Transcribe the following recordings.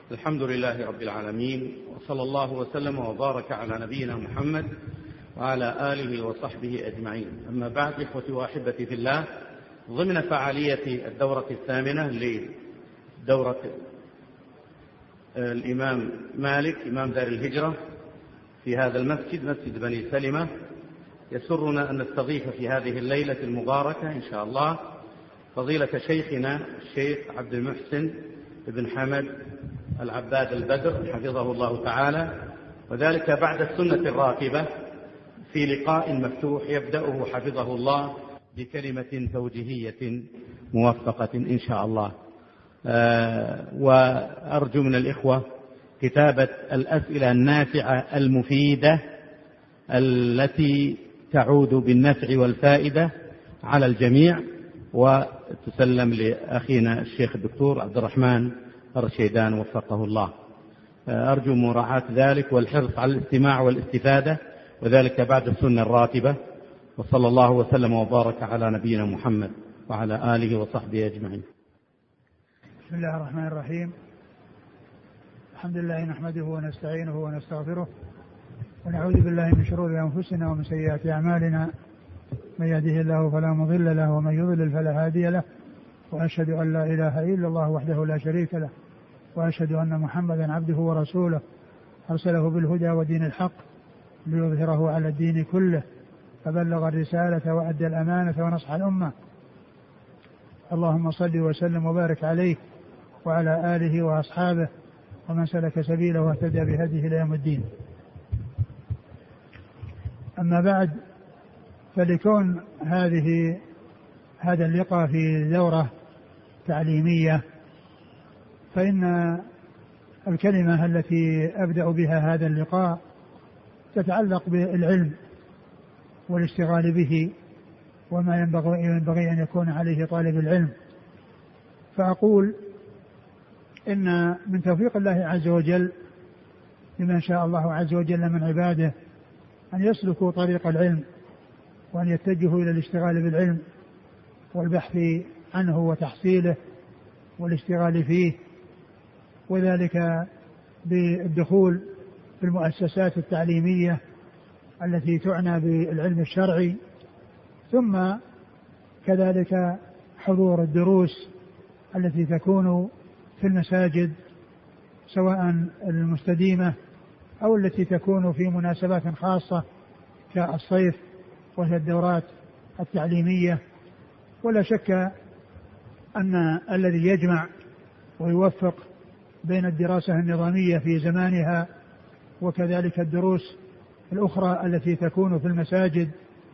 الحمد لله رب العالمين، وصلى الله وسلم وبارك على نبينا محمد وعلى آله وصحبه أجمعين. أما بعد، إخوتي وأحبتي في الله، ضمن فعالية الدورة الثامنة لدورة الإمام مالك إمام دار الهجرة في هذا المسجد، مسجد بني سلمة، يسرنا أن نستضيف في هذه الليلة المباركة إن شاء الله فضيلة شيخنا الشيخ عبد المحسن بن حمد العباد البدر حفظه الله تعالى، وذلك بعد السنة الراتبة في لقاء مفتوح يبدأه حفظه الله بكلمة توجيهية موفقة إن شاء الله. وأرجو من الإخوة كتابة الأسئلة النافعة المفيدة التي تعود بالنفع والفائدة على الجميع، وتسلم لأخينا الشيخ الدكتور عبد الرحمن الرشيدان وفقه الله. أرجو مراعاة ذلك والحرص على الاستماع والاستفادة، وذلك بعد السنة الراتبة. وصلى الله وسلم وبارك على نبينا محمد وعلى آله وصحبه أجمعين. بسم الله الرحمن الرحيم. الحمد لله نحمده ونستعينه ونستغفره، ونعوذ بالله من شرور أنفسنا ومن سيئات أعمالنا، من يهده الله فلا مضل له ومن يضلل فلا هادي له، وأشهد أن لا إله إلا الله وحده لا شريك له، وأشهد أن محمدا عبده ورسوله أرسله بالهدى ودين الحق ليظهره على الدين كله، فبلغ الرسالة وأدى الأمانة ونصح الأمة. اللهم صل وسلم وبارك عليه وعلى آله وأصحابه ومن سلك سبيله واهتدى بهديه إلى يوم الدين. أما بعد، فلكون هذا اللقاء في دورة تعليمية، فإن الكلمة التي أبدأ بها هذا اللقاء تتعلق بالعلم والاشتغال به وما ينبغي أن يكون عليه طالب العلم. فأقول إن من توفيق الله عز وجل لمن شاء الله عز وجل من عباده أن يسلكوا طريق العلم وأن يتجهوا إلى الاشتغال بالعلم والبحث عنه وتحصيله والاشتغال فيه، وذلك بالدخول في المؤسسات التعليمية التي تعنى بالعلم الشرعي، ثم كذلك حضور الدروس التي تكون في المساجد سواء المستديمة أو التي تكون في مناسبات خاصة كالصيف وهي الدورات التعليمية. ولا شك أن الذي يجمع ويوفق بين الدراسة النظامية في زمانها وكذلك الدروس الأخرى التي تكون في المساجد،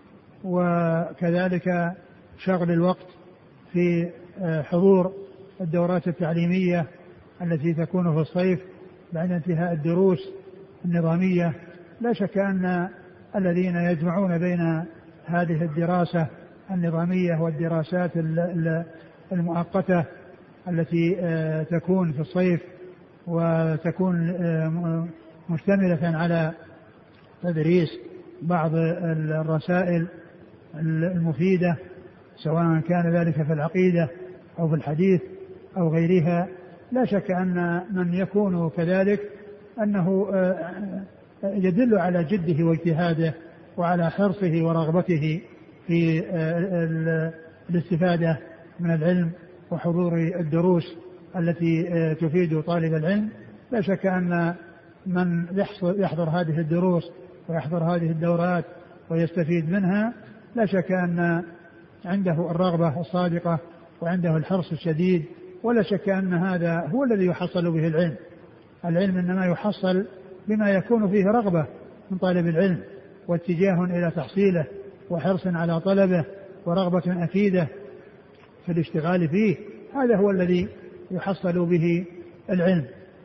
وكذلك شغل الوقت في حضور الدورات التعليمية التي تكون في الصيف بعد انتهاء الدروس النظامية، لا شك أن الذين يجمعون بين هذه الدراسة النظامية والدراسات المؤقتة التي تكون في الصيف وتكون مشتملة على تدريس بعض الرسائل المفيدة سواء كان ذلك في العقيدة أو في الحديث أو غيرها، لا شك أن من يكون كذلك أنه يدل على جده واجتهاده وعلى حرصه ورغبته في الاستفادة من العلم وحضور الدروس التي تفيد طالب العلم. لا شك أن من يحضر هذه الدروس ويحضر هذه الدورات ويستفيد منها لا شك أن عنده الرغبة الصادقة وعنده الحرص الشديد، ولا شك أن هذا هو الذي يحصل به العلم. العلم إنما يحصل بما يكون فيه رغبة من طالب العلم واتجاه إلى تحصيله وحرص على طلبه ورغبة أكيدة في الاشتغال فيه، هذا هو الذي يحصل به العلم.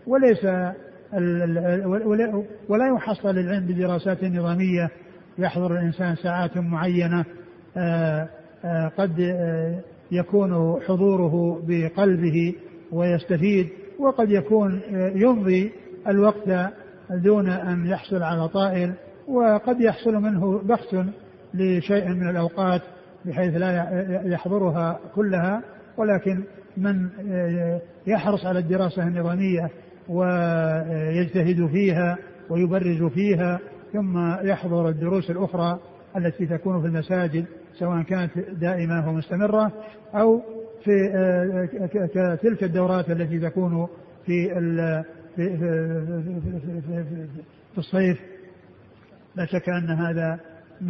ولا يحصل العلم بدراسات نظامية يحضر الإنسان ساعات معينة قد يكون حضوره بقلبه ويستفيد، وقد يكون يمضي الوقت دون أن يحصل على طائل، وقد يحصل منه بحث لشيء من الأوقات بحيث لا يحضرها كلها، ولكن من يحرص على الدراسة النظامية ويجتهد فيها ويبرز فيها، ثم يحضر الدروس الأخرى التي تكون في المساجد سواء كانت دائمة ومستمرة أو في كتلك الدورات التي تكون في الصيف. لا شك أن هذا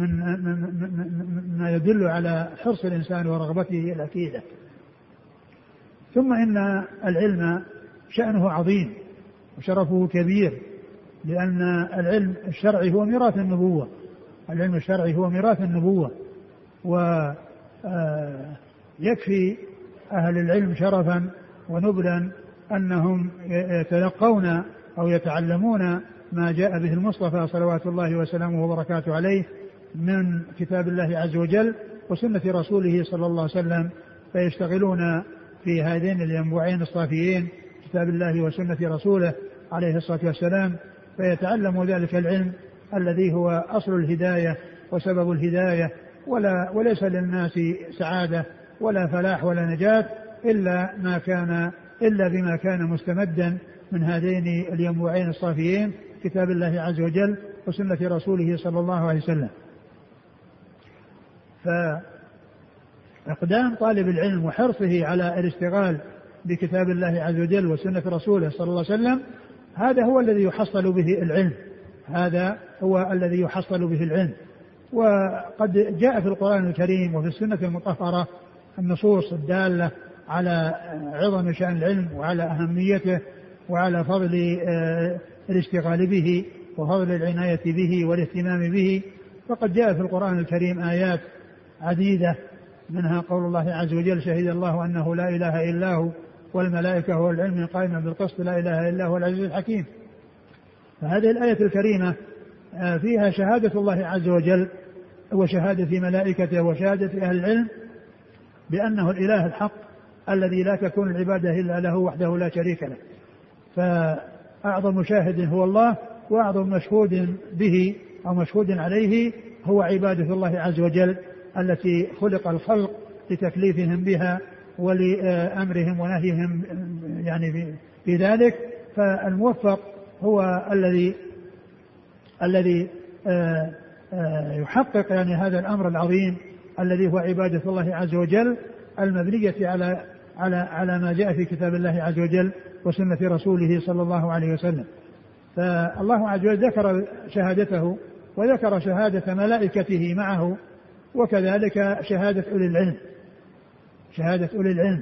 ما يدل على حرص الإنسان ورغبته الأكيدة. ثم إن العلم شأنه عظيم وشرفه كبير، لأن العلم الشرعي هو ميراث النبوة. العلم الشرعي هو ميراث النبوة، ويكفي أهل العلم شرفا ونبلا أنهم يتلقون أو يتعلمون ما جاء به المصطفى صلوات الله وسلامه وبركاته عليه من كتاب الله عز وجل وسنة رسوله صلى الله عليه وسلم، فيشتغلون في هذين الينبوعين الصافيين كتاب الله وسنة رسوله عليه الصلاة والسلام، فيتعلموا ذلك العلم الذي هو أصل الهداية وسبب الهداية، وليس للناس سعادة ولا فلاح ولا نجاة إلا بما كان مستمدا من هذين الينبوعين الصافيين كتاب الله عز وجل وسنة رسوله صلى الله عليه وسلم. فإقدام طالب العلم وحرصه على الاشتغال بكتاب الله عز وجل وسنة رسوله صلى الله عليه وسلم، هذا هو الذي يحصل به العلم، هذا هو الذي يحصل به العلم. وقد جاء في القرآن الكريم وفي السنة المطهرة النصوص الدالة على عظم شأن العلم وعلى أهميته وعلى فضل الاشتغال به وفضل العناية به والاهتمام به. فقد جاء في القرآن الكريم آيات عديدة، منها قول الله عز وجل: شهد الله أنه لا إله إلا هو والملائكة والعلم قائما بالقسط لا إله إلا هو العزيز الحكيم. فهذه الآية الكريمة فيها شهادة الله عز وجل وشهادة ملائكته وشهادة أهل العلم بأنه الإله الحق الذي لا تكون العبادة إلا له وحده لا شريك له. فأعظم شاهد هو الله، وأعظم مشهود به أو مشهود عليه هو عبادة الله عز وجل التي خلق الخلق لتكليفهم بها ولأمرهم ونهيهم يعني في ذلك. فالموفق هو الذي يحقق يعني هذا الأمر العظيم الذي هو عبادة الله عز وجل المبنية على ما جاء في كتاب الله عز وجل وسنة رسوله صلى الله عليه وسلم. فالله عز وجل ذكر شهادته وذكر شهادة ملائكته معه، وكذلك شهادة أولي العلم،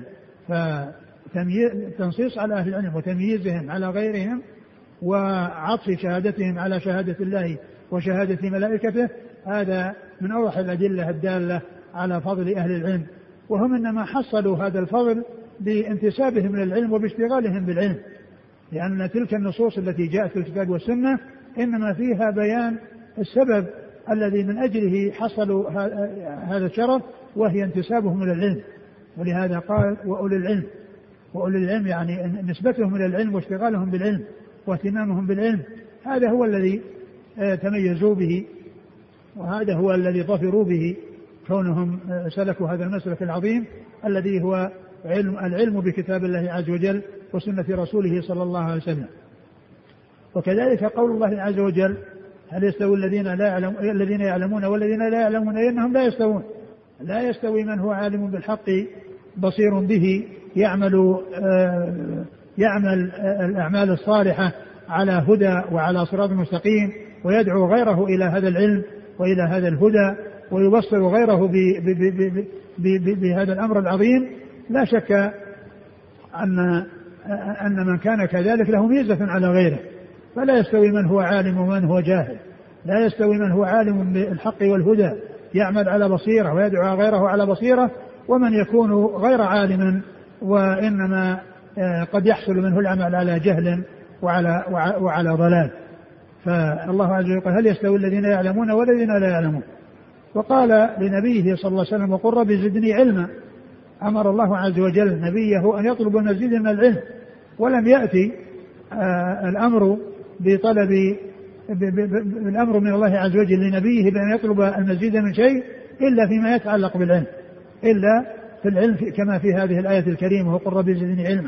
فتنصيص على أهل العلم وتمييزهم على غيرهم وعطف شهادتهم على شهادة الله وشهادة ملائكته، هذا من أوضح الأدلة الدالة على فضل أهل العلم. وهم إنما حصلوا هذا الفضل بانتسابهم للعلم وباشتغالهم بالعلم، لأن تلك النصوص التي جاءت في الكتاب والسنة إنما فيها بيان السبب الذي من أجله حصلوا هذا الشرف، وهي انتسابهم إلى العلم. ولهذا قال وأولي العلم يعني نسبتهم إلى العلم واشتغالهم بالعلم واهتمامهم بالعلم، هذا هو الذي تميزوا به، وهذا هو الذي ظفروا به، كونهم سلكوا هذا المسلك العظيم الذي هو العلم بكتاب الله عز وجل وسنة رسوله صلى الله عليه وسلم. وكذلك قول الله عز وجل: هل يستوي الذين يعلمون والذين لا يعلمون؟ إنهم لا يستوون. لا يستوي من هو عالم بالحق بصير به يعمل الأعمال الصالحة على هدى وعلى صراط مستقيم، ويدعو غيره إلى هذا العلم وإلى هذا الهدى، ويبصر غيره بهذا الأمر العظيم. لا شك أن من كان كذلك له ميزة على غيره. فلا يستوي من هو عالم ومن هو جاهل، لا يستوي من هو عالم بالحق والهدى يعمل على بصيرة ويدعو غيره على بصيرة، ومن يكون غير عالم وإنما قد يحصل منه العمل على جهل وعلى ضلال. فالله عز وجل قال: هل يستوي الذين يعلمون والذين لا يعلمون؟ وقال لنبيه صلى الله عليه وسلم: وقل رب زدني علما. أمر الله عز وجل نبيه أن يطلب المزيد من العلم، ولم يأتي الأمر الأمر من الله عز وجل لنبيه بأن يطلب المزيد من شيء إلا فيما يتعلق بالعلم، إلا في العلم كما في هذه الآية الكريمة وقل رب زدني علما.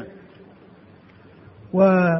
وهذه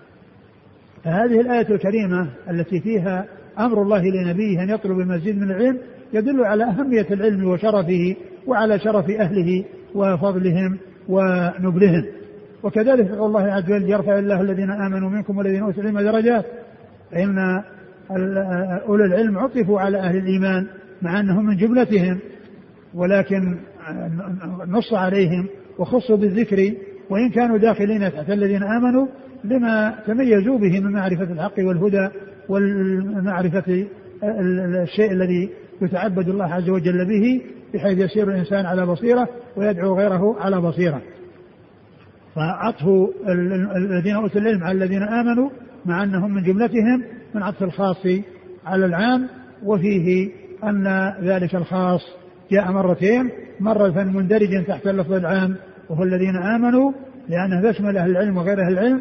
الآية الكريمة التي فيها أمر الله لنبيه أن يطلب المزيد من العلم يدل على أهمية العلم وشرفه وعلى شرف أهله وفضلهم ونبلهم. وكذلك قال الله عز وجل يرفع الله الذين آمنوا منكم والذين أوتوا العلم درجات، فإن أولي العلم عطفوا على أهل الإيمان مع أنهم من جملتهم، ولكن نص عليهم وخصوا بالذكر وإن كانوا داخلين تحت الذين آمنوا لما تميزوا به من معرفة الحق والهدى والمعرفة الشيء الذي يتعبد الله عز وجل به، بحيث يسير الإنسان على بصيرة ويدعو غيره على بصيرة. فعطفوا الذين أوتوا العلم على الذين آمنوا مع أنهم من جملتهم من عطف الخاص على العام، وفيه أن ذلك الخاص جاء مرتين، مرة مندرجا تحت اللفظ العام وهو الذين آمنوا لأنه يشمل أهل العلم وغير أهل العلم،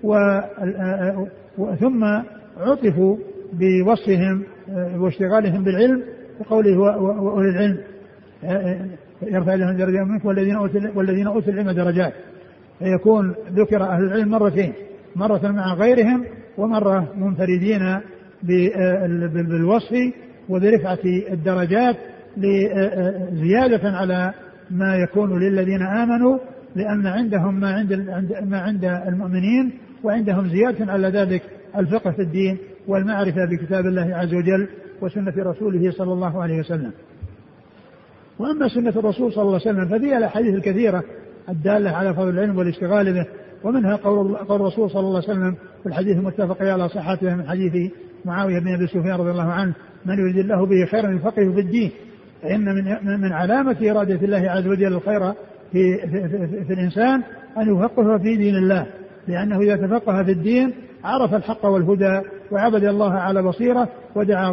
ثم عطفوا بوصفهم واشتغالهم بالعلم بقوله وأولي العلم يرفع لهم درجات منكم والذين أوتوا العلم درجات، فيكون ذكر أهل العلم مرتين، مرة مع غيرهم ومرة منفردين بالوصف وبرفعة الدرجات زيادة على ما يكون للذين آمنوا، لأن عندهم ما عند المؤمنين، وعندهم زيادة على ذلك الفقه في الدين والمعرفة بكتاب الله عز وجل وسنة رسوله صلى الله عليه وسلم. وأما سنة الرسول صلى الله عليه وسلم ففيها الأحاديث الكثيرة الدالة على فضل العلم والاشتغال به، ومنها قول الرسول صلى الله عليه وسلم في الحديث المتفق على صحته من حديث معاوية بن أبي سفيان رضي الله عنه من يريد الله به خيرا يفقهه في الدين، فإن من علامة إرادة الله عز وجل الخير في الإنسان أن يفقه في دين الله، لأنه إذا تفقه في الدين عرف الحق والهدى وعبد الله على بصيرة ودعا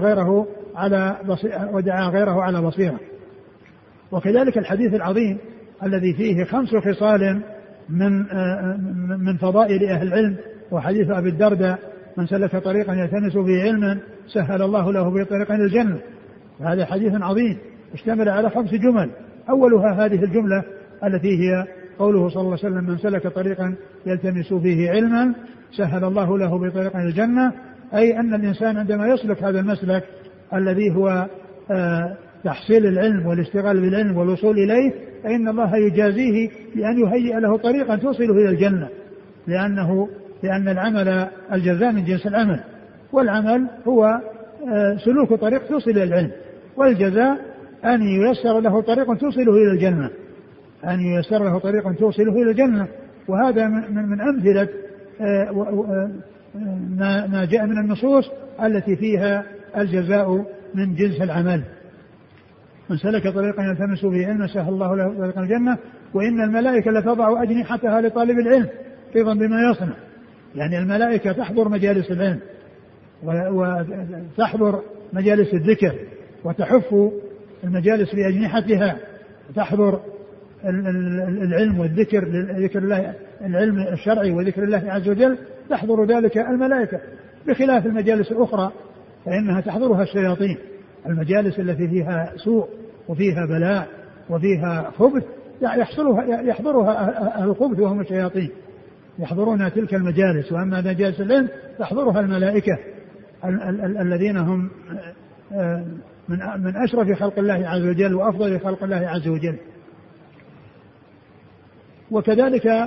غيره على بصيرة. وكذلك الحديث العظيم الذي فيه 5 خصال من فضائل أهل العلم، وحديث أبي الدرداء من سلك طريقا يلتمس فيه علما سهل الله له به طريقا إلى الجنة. وهذا حديث عظيم اشتمل على 5 جمل، أولها هذه الجملة التي هي قوله صلى الله عليه وسلم من سلك طريقا يلتمس فيه علما سهل الله له به طريقا إلى الجنة، أي أن الإنسان عندما يسلك هذا المسلك الذي هو تحصيل العلم والاشتغال بالعلم والوصول إليه، فإن الله يجازيه بأن يهيئ له طريقا توصله إلى الجنة، لأن العمل الجزاء من جنس العمل، والعمل هو سلوك طريق توصل إلى العلم، والجزاء أن ييسر له طريق توصله إلى الجنة، أن ييسر له طريق توصله إلى الجنة. وهذا من أمثلة ما جاء من النصوص التي فيها الجزاء من جنس العمل. من سلك طريقا يلتمس فيه علما سهل الله له طريقا الجنة وإن الملائكة لتضع أجنحتها لطالب العلم رضا بما يصنع. يعني الملائكة تحضر مجالس العلم وتحضر مجالس الذكر وتحف المجالس بأجنحتها، تحضر العلم والذكر، ذكر الله العلم الشرعي وذكر الله عز وجل تحضر ذلك الملائكة، بخلاف المجالس الأخرى فإنها تحضرها الشياطين. المجالس التي فيها سوء وفيها بلاء وفيها خبث يحضرها أهل الخبث وهم الشياطين، يحضرون تلك المجالس. وأما مجالس العلم تحضرها الملائكة الذين هم من أشرف خلق الله عز وجل وأفضل خلق الله عز وجل. وكذلك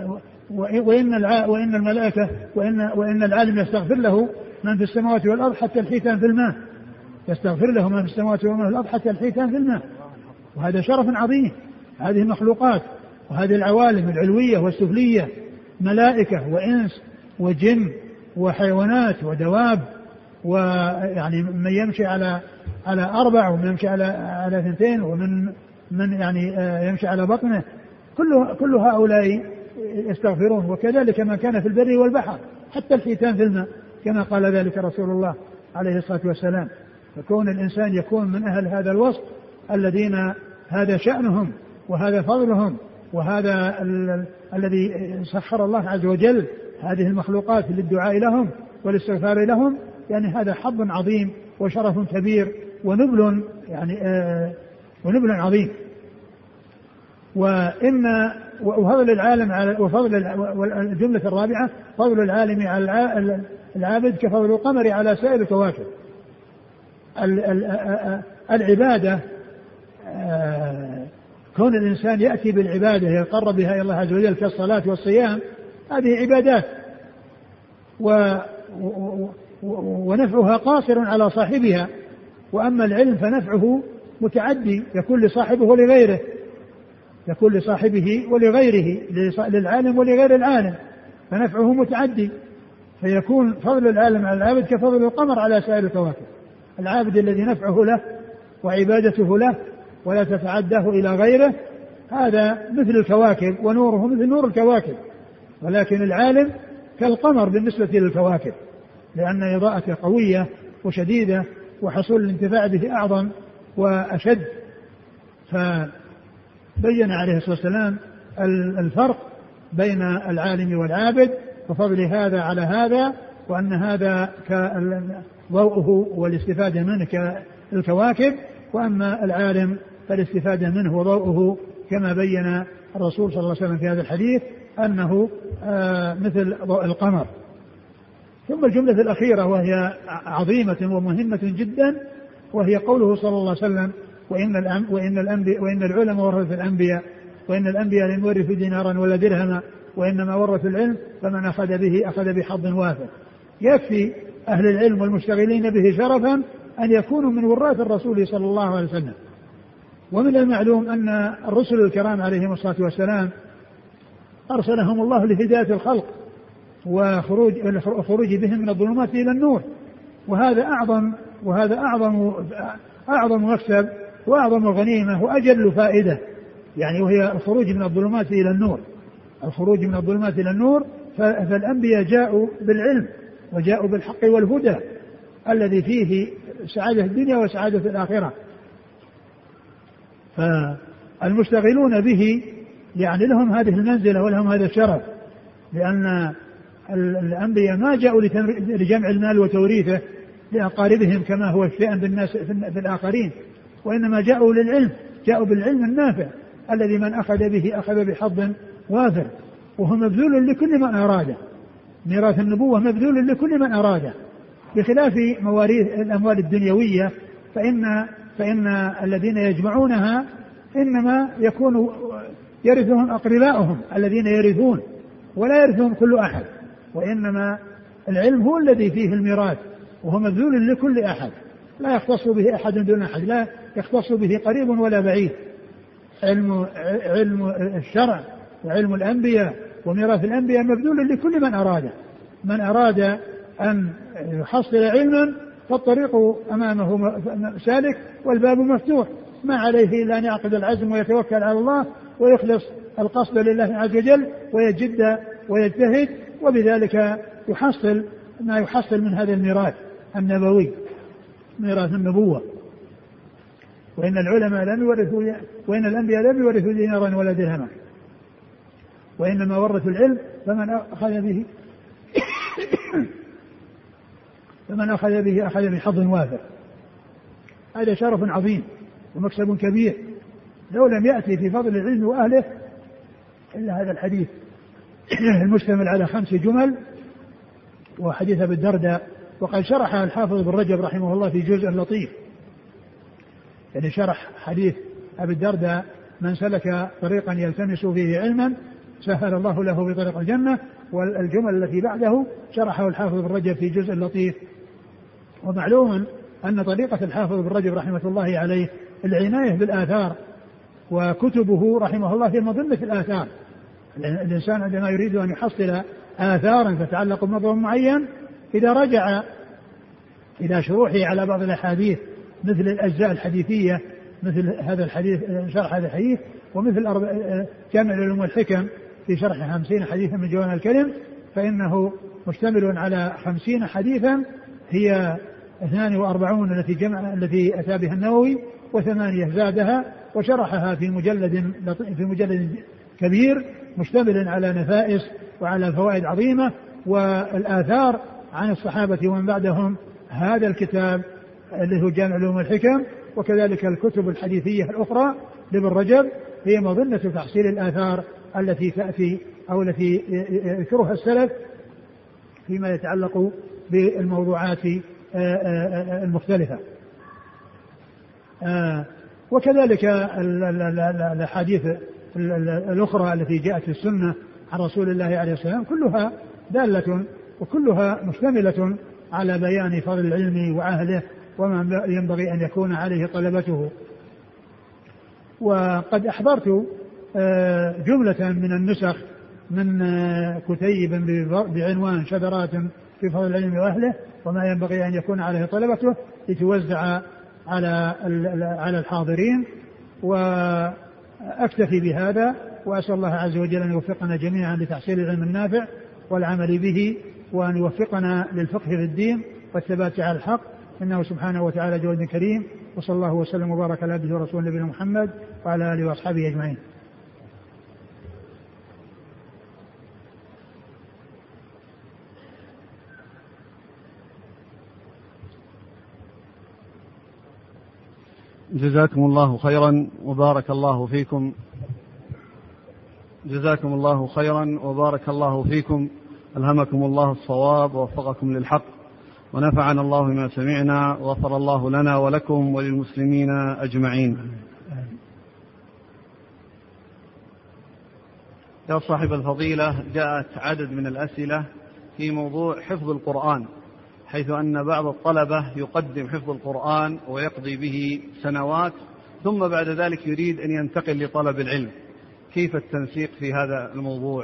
وإن الملائكة وإن العالم يستغفر له من في السماوات والأرض حتى الحيتان في الماء، يستغفر له من في السماوات والأرض حتى الحيتان في الماء. وهذا شرف عظيم. هذه المخلوقات وهذه العوالم العلوية والسفلية ملائكة وإنس وجن وحيوانات ودواب، ويعني من يمشي على 4 ومن يمشي على 2 ومن يعني يمشي على بطنه، كل هؤلاء يستغفرون. وكذلك ما كان في البر والبحر حتى الحيتان في الماء كما قال ذلك رسول الله عليه الصلاة والسلام. فكون الإنسان يكون من أهل هذا الوصف الذين هذا شأنهم وهذا فضلهم وهذا الذي سخر الله عز وجل هذه المخلوقات للدعاء لهم والاستغفار لهم، يعني هذا حظ عظيم وشرف كبير ونبل يعني ونبل عظيم. وفضل العالم على والجملة الرابعة فضل العالم على العابد كفضل القمر على سائر الكواكب. العبادة كون الإنسان يأتي بالعبادة يقرب بها إلى الله عز وجل كالصلاة والصيام، هذه عبادات ونفعها قاصر على صاحبها. وأما العلم فنفعه متعدي، يكون لصاحبه ولغيره، يكون لصاحبه ولغيره، للعالم ولغير العالم، فنفعه متعدي، فيكون فضل العالم على العابد كفضل القمر على سائر الكواكب. العابد الذي نفعه له وعبادته له ولا تتعداه إلى غيره، هذا مثل الكواكب ونوره مثل نور الكواكب، ولكن العالم كالقمر بالنسبة للكواكب، لأن إضاءته قوية وشديدة وحصول الانتفاع به أعظم وأشد. فبين عليه الصلاة والسلام الفرق بين العالم والعابد وفضل هذا على هذا، وأن هذا ضوءه والاستفادة منه كالكواكب، وأما العالم فالاستفادة منه وضوءه كما بين الرسول صلى الله عليه وسلم في هذا الحديث أنه مثل ضوء القمر. ثم الجملة الأخيرة وهي عظيمة ومهمة جدا، وهي قوله صلى الله عليه وسلم وإن العلماء ورثوا الأنبياء وإن الأنبياء لم يورثوا دينارا ولا درهما وإنما ورثوا العلم فمن أخذ به أخذ بحظ وافر. يكفي أهل العلم والمشتغلين به شرفا أن يكونوا من وراث الرسول صلى الله عليه وسلم. ومن المعلوم أن الرسل الكرام عليهم الصلاة والسلام أرسلهم الله لهداية الخلق وخروج بهم من الظلمات إلى النور، وهذا أعظم مكسب وأعظم غنيمة وأجل فائدة، يعني وهي الخروج من الظلمات إلى النور. الخروج من الظلمات إلى النور، فالأنبياء جاءوا بالعلم وجاءوا بالحق والهدى الذي فيه سعادة الدنيا وسعادة الآخرة. فالمشتغلون به يعني لهم هذه المنزلة ولهم هذا الشرف، لأن الأنبياء ما جاءوا لجمع المال وتوريثه لأقاربهم كما هو الشأن بالناس في الآخرين، وإنما جاءوا للعلم، جاءوا بالعلم النافع الذي من أخذ به أخذ بحظ وافر، وهو مبذول لكل من أراده. ميراث النبوة مبذول لكل من أراده، بخلاف مواريث الأموال الدنيوية فإن الذين يجمعونها إنما يكون يرثهم أقرباؤهم الذين يرثون، ولا يرثهم كل أحد، وإنما العلم هو الذي فيه الميراث، وهو مبذول لكل أحد، لا يختص به أحد دون أحد، لا يختص به قريب ولا بعيد. علم الشرع وعلم الأنبياء وميراث الأنبياء مبذول لكل من أراده. من أراد أن يحصل علما فالطريق أمامه سالك والباب مفتوح، ما عليه إلا أن يعقد العزم ويتوكل على الله ويخلص القصد لله عز وجل ويجد ويجتهد، وبذلك يحصل ما يحصل من هذا الميراث النبوي، ميراث النبوة. وإن الأنبياء لم يورثوا دينارا ولا درهما وإنما ورثوا العلم فمن أخذ به أخذ بحظ وافر. هذا شرف عظيم ومكسب كبير، لو لم يأتي في فضل العلم وأهله إلا هذا الحديث المشتمل على 5 جمل، وحديث أبي الدرداء، وقد شرح الحافظ بن رجب رحمه الله في جزء لطيف، يعني شرح حديث أبي الدرداء من سلك طريقا يلتمس فيه علما سهل الله له بطريق الجنة، والجمل التي بعده شرحه الحافظ بن رجب في جزء لطيف. ومعلوم أن طريقة الحافظ بن رجب رحمة الله عليه العناية بالآثار، وكتبه رحمه الله في مظنة الآثار. الإنسان عندما يريد أن يحصل آثارا تتعلق بموضوع معين، إذا رجع إلى شروحه على بعض الأحاديث مثل الأجزاء الحديثية، مثل هذا الحديث شرح هذا الحديث، ومثل جامع العلوم والحكم في شرح 50 حديثا من جوامع الكلم، فإنه مشتمل على 50 حديثا هي 42 التي أتى بها النووي، و8 زادها وشرحها في مجلد كبير مشتمل على نفائس وعلى فوائد عظيمة. والآثار عن الصحابة ومن بعدهم هذا الكتاب اللي هو جامع العلوم والحكم، وكذلك الكتب الحديثية الأخرى لابن رجب هي مظنة تحصيل الآثار التي تأتي أو التي يذكرها السلف فيما يتعلق بالموضوعات المختلفة. وكذلك الأحاديث الأخرى التي جاءت في السنة عن رسول الله عليه السلام كلها دالة وكلها مشتملة على بيان فضل العلم وأهله وما ينبغي أن يكون عليه طلبته. وقد أحضرت جملة من النسخ من كتيب بعنوان شذرات في فضل العلم وأهله وما ينبغي أن يكون عليه طلبته لتوزع على الحاضرين، وأكتفي بهذا، وأسأل الله عز وجل أن يوفقنا جميعا لتحصيل العلم النافع والعمل به، وأن يوفقنا للفقه في الدين والثبات على الحق، إنه سبحانه وتعالى جواد كريم. وصلى الله وسلم وبارك على عبده ورسوله نبينا محمد وعلى آله وأصحابه أجمعين. جزاكم الله خيرا وبارك الله فيكم. جزاكم الله خيرا وبارك الله فيكم، ألهمكم الله الصواب ووفقكم للحق، ونفعنا الله بما سمعنا، وغفر الله لنا ولكم وللمسلمين أجمعين. يا صاحب الفضيلة، جاءت عدد من الأسئلة في موضوع حفظ القرآن، حيث أن بعض الطلبة يقدم حفظ القرآن ويقضي به سنوات ثم بعد ذلك يريد أن ينتقل لطلب العلم، كيف التنسيق في هذا الموضوع؟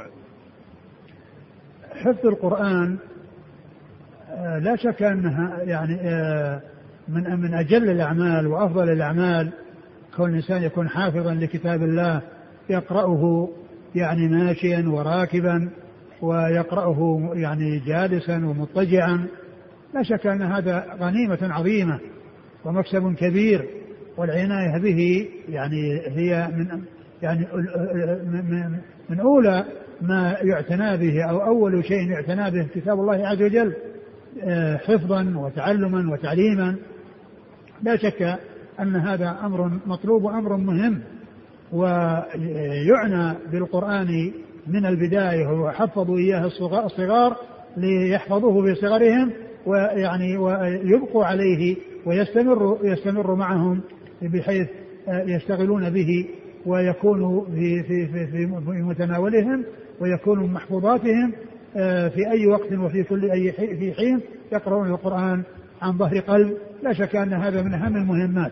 حفظ القرآن لا شك أنها يعني من أجل الأعمال وأفضل الأعمال، كون الإنسان يكون حافظا لكتاب الله يقرأه يعني ماشيا وراكبا، ويقرأه يعني جالسا ومضطجعا، لا شك أن هذا غنيمة عظيمة ومكسب كبير، والعناية به يعني هي من أولى ما يعتنى به، أو أول شيء يعتنى به كتاب الله عز وجل حفظا وتعلما وتعليما. لا شك أن هذا أمر مطلوب وأمر مهم، ويعنى بالقرآن من البداية، وحفظوا إياه الصغار ليحفظوه في صغرهم، ويعني ويبقوا عليه ويستمر معهم بحيث يشتغلون به ويكون في متناولهم، ويكون من محفوظاتهم في أي وقت وفي كل في حين يقرؤون القرآن عن ظهر قلب. لا شك أن هذا من أهم المهمات،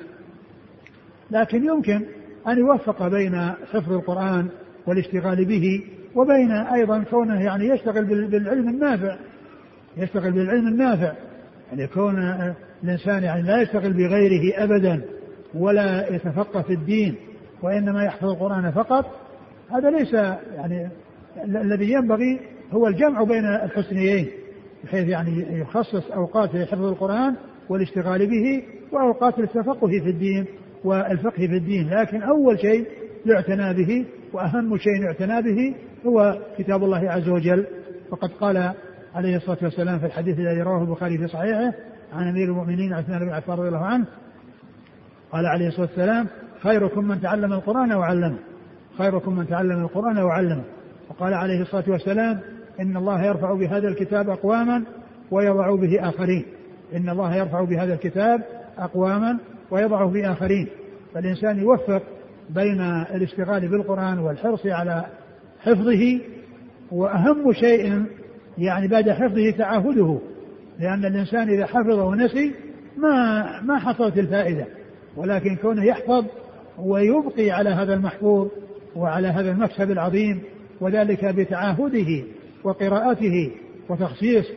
لكن يمكن أن يوفق بين حفظ القرآن والاشتغال به، وبين أيضا كونه يعني يشتغل بالعلم النافع، يشتغل بالعلم النافع، يعني يكون الإنسان يعني لا يشتغل بغيره أبدا ولا يتفقه في الدين وإنما يحفظ القرآن فقط. هذا ليس يعني الذي ينبغي هو الجمع بين الحسنيين، بحيث يعني يخصص أوقات لحفظ القرآن والاشتغال به، وأوقات للتفقه في الدين والفقه في الدين. لكن أول شيء يعتنى به وأهم شيء يعتنى به هو كتاب الله عز وجل. وقد قال عليه الصلاة والسلام في الحديث الذي رواه البخاري في صحيحه عن أمير المؤمنين عثمان بن عفان رضي الله عنه، قال عليه الصلاة والسلام: خيركم من تعلم القرآن وعلمه، خيركم من تعلم القرآن وعلمه. وقال عليه الصلاة والسلام: إن الله يرفع بهذا الكتاب أقواما ويضع به آخرين، إن الله يرفع بهذا الكتاب أقواما ويضع به آخرين. فالإنسان يوفق بين الاشتغال بالقرآن والحرص على حفظه، وأهم شيء يعني بعد حفظه تعاهده، لأن الإنسان إذا حفظ ونسي ما حصلت الفائدة، ولكن كونه يحفظ ويبقي على هذا المحفوظ وعلى هذا المكسب العظيم، وذلك بتعاهده وقراءته وتخصيص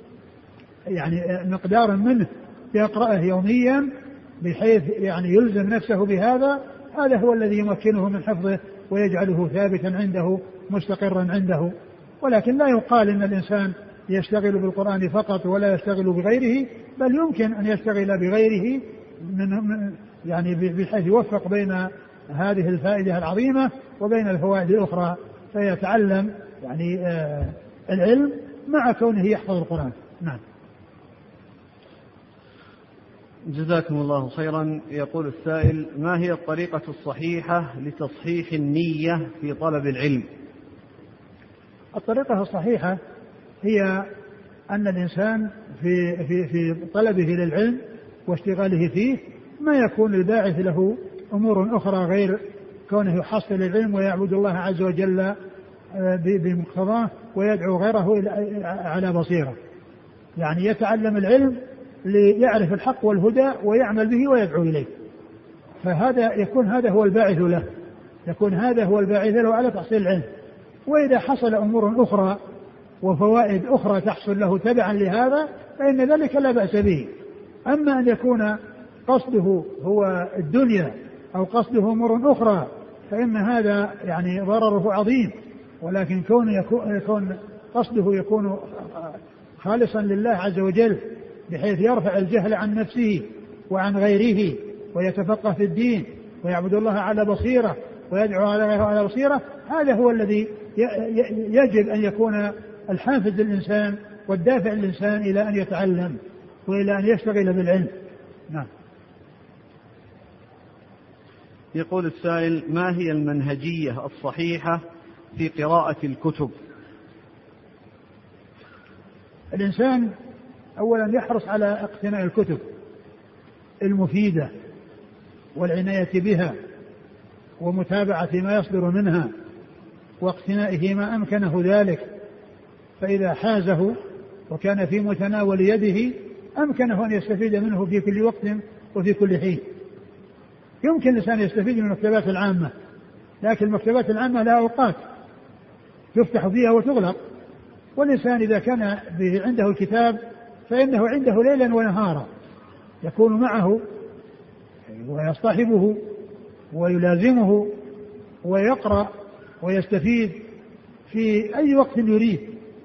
يعني مقدار منه يقرأه يوميا بحيث يعني يلزم نفسه بهذا، هذا هو الذي يمكنه من حفظه ويجعله ثابتا عنده مستقرا عنده. ولكن لا يقال إن الإنسان يشتغل بالقرآن فقط ولا يشتغل بغيره، بل يمكن أن يشتغل بغيره يعني بحيث يوفق بين هذه الفائدة العظيمة وبين الفوائد الأخرى، فيتعلم يعني العلم مع كونه يحفظ القرآن. نعم. جزاكم الله خيرا. يقول السائل: ما هي الطريقة الصحيحة لتصحيح النية في طلب العلم؟ الطريقة الصحيحة هي أن الإنسان في طلبه للعلم واشتغاله فيه ما يكون الباعث له أمور أخرى غير كونه يحصل العلم ويعبد الله عز وجل بمقتضاه ويدعو غيره على بصيرة، يعني يتعلم العلم ليعرف الحق والهدى ويعمل به ويدعو إليه، فهذا يكون هذا هو الباعث له، يكون هذا هو الباعث له على تحصيل العلم. وإذا حصل أمور أخرى وفوائد أخرى تحصل له تبعا لهذا فإن ذلك لا بأس به. أما أن يكون قصده هو الدنيا أو قصده أمور أخرى فإن هذا يعني ضرره عظيم، ولكن يكون قصده يكون خالصا لله عز وجل بحيث يرفع الجهل عن نفسه وعن غيره ويتفقه في الدين ويعبد الله على بصيرة ويدعو على بصيرة، هذا هو الذي يجب أن يكون الحافز للإنسان والدافع للإنسان إلى أن يتعلم وإلى أن يشتغل بالعلم. نعم. يقول السائل: ما هي المنهجية الصحيحة في قراءة الكتب؟ الإنسان أولا يحرص على اقتناء الكتب المفيدة والعناية بها ومتابعة ما يصدر منها واقتنائه ما أمكنه ذلك، فإذا حازه وكان في متناول يده أمكنه أن يستفيد منه في كل وقت وفي كل حين. يمكن الإنسان يستفيد من المكتبات العامة، لكن المكتبات العامة لها أوقات تفتح فيها وتغلق، والإنسان إذا كان عنده الكتاب فإنه عنده ليلا ونهارا يكون معه ويصطحبه ويلازمه ويقرأ ويستفيد في أي وقت يريد.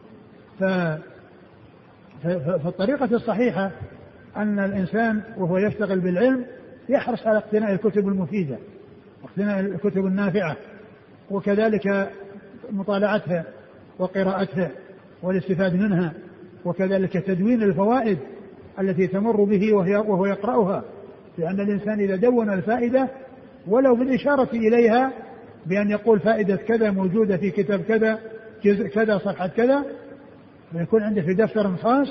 فالطريقة الصحيحة أن الإنسان وهو يشتغل بالعلم يحرص على اقتناء الكتب المفيدة واقتناء الكتب النافعة، وكذلك مطالعتها وقراءتها والاستفاد منها، وكذلك تدوين الفوائد التي تمر به وهو يقرأها، لأن الإنسان إذا دون الفائدة ولو بالإشارة إليها بأن يقول فائدة كذا موجودة في كتاب كذا جزء كذا صفحة كذا ويكون عنده في دفتر خاص،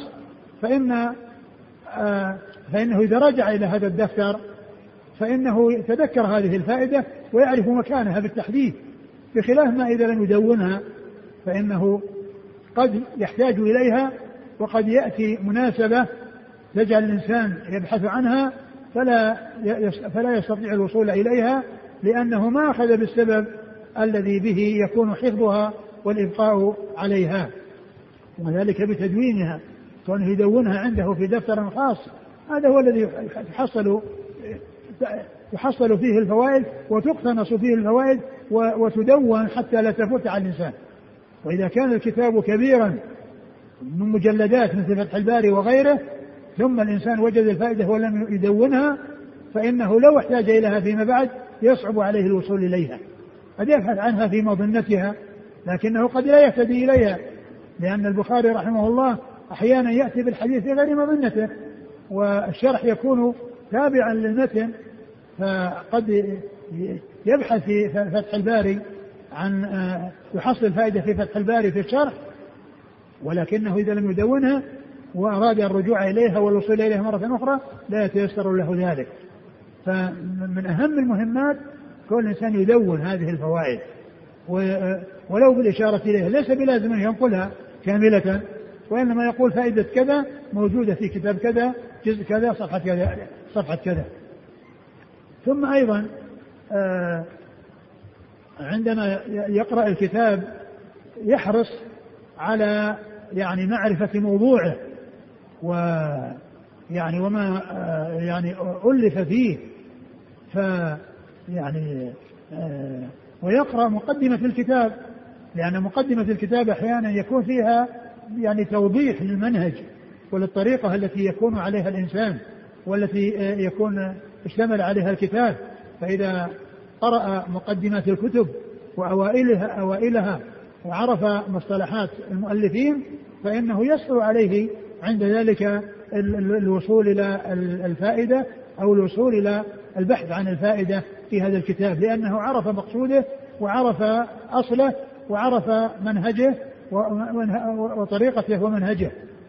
فإنه إذا رجع إلى هذا الدفتر فإنه يتذكر هذه الفائدة ويعرف مكانها بالتحديد، بخلاف ما إذا لم يدونها فإنه قد يحتاج إليها وقد يأتي مناسبة تجعل الإنسان يبحث عنها فلا يستطيع الوصول إليها لأنه ما أخذ بالسبب الذي به يكون حفظها والإبقاء عليها، وذلك بتدوينها، كونه يدونها عنده في دفتر خاص، هذا هو الذي تحصل فيه الفوائد وتقتنص فيه الفوائد وتدون حتى لا تفوت على الإنسان. وإذا كان الكتاب كبيرا من مجلدات مثل فتح الباري وغيره ثم الإنسان وجد الفائدة ولم يدونها فإنه لو احتاج إليها فيما بعد يصعب عليه الوصول إليها، قد يبحث عنها في مظنتها لكنه قد لا يهتدي إليها، لأن البخاري رحمه الله أحيانا يأتي بالحديث في غير مظنته والشرح يكون تابعا للمتن، فقد يبحث في فتح الباري عن يحصل فائدة في فتح الباري في الشرح، ولكنه إذا لم يدونها وأراد الرجوع إليها والوصول إليها مرة أخرى لا يتيسر له ذلك. فمن أهم المهمات كل إنسان يدون هذه الفوائد ولو بالإشارة إليها، ليس بلازم أن ينقلها كاملة، وإنما يقول فائدة كذا موجودة في كتاب كذا جزء كذا صفحة كذا. ثم أيضا عندما يقرأ الكتاب يحرص على يعني معرفة موضوعه ويعني وما يعني ألف فيه، فيعني ويقرأ مقدمة الكتاب، لأن مقدمة الكتاب أحيانا يكون فيها يعني توضيح للمنهج وللطريقة التي يكون عليها الإنسان والتي يكون اشتمل عليها الكتاب، فإذا قرأ مقدمات الكتب وأوائلها وعرف مصطلحات المؤلفين فإنه يسهل عليه عند ذلك الوصول إلى الفائدة أو الوصول إلى البحث عن الفائدة في هذا الكتاب، لأنه عرف مقصوده وعرف أصله وعرف منهجه وطريقته ومنهجه.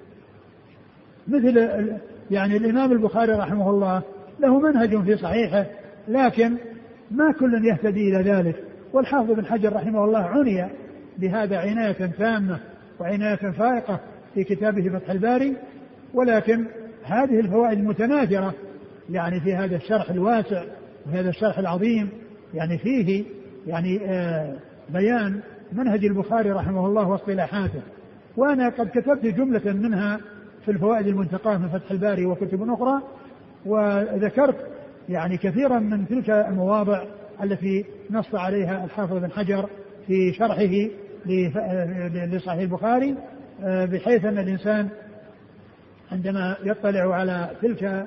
مثل يعني الإمام البخاري رحمه الله له منهج في صحيحه، لكن ما كل يهتدي إلى ذلك. والحافظ بن حجر رحمه الله عني بهذا عناية تامة وعناية فائقة في كتابه فتح الباري، ولكن هذه الفوائد المتناثرة يعني في هذا الشرح الواسع وهذا الشرح العظيم يعني فيه يعني بيان منهج البخاري رحمه الله واصطلاحاته. وأنا قد كتبت جملة منها في الفوائد المنتقاة من فتح الباري وكتب أخرى، وذكرت يعني كثيرا من تلك المواضع التي نص عليها الحافظ بن حجر في شرحه لصحيح البخاري، بحيث أن الإنسان عندما يطلع على تلك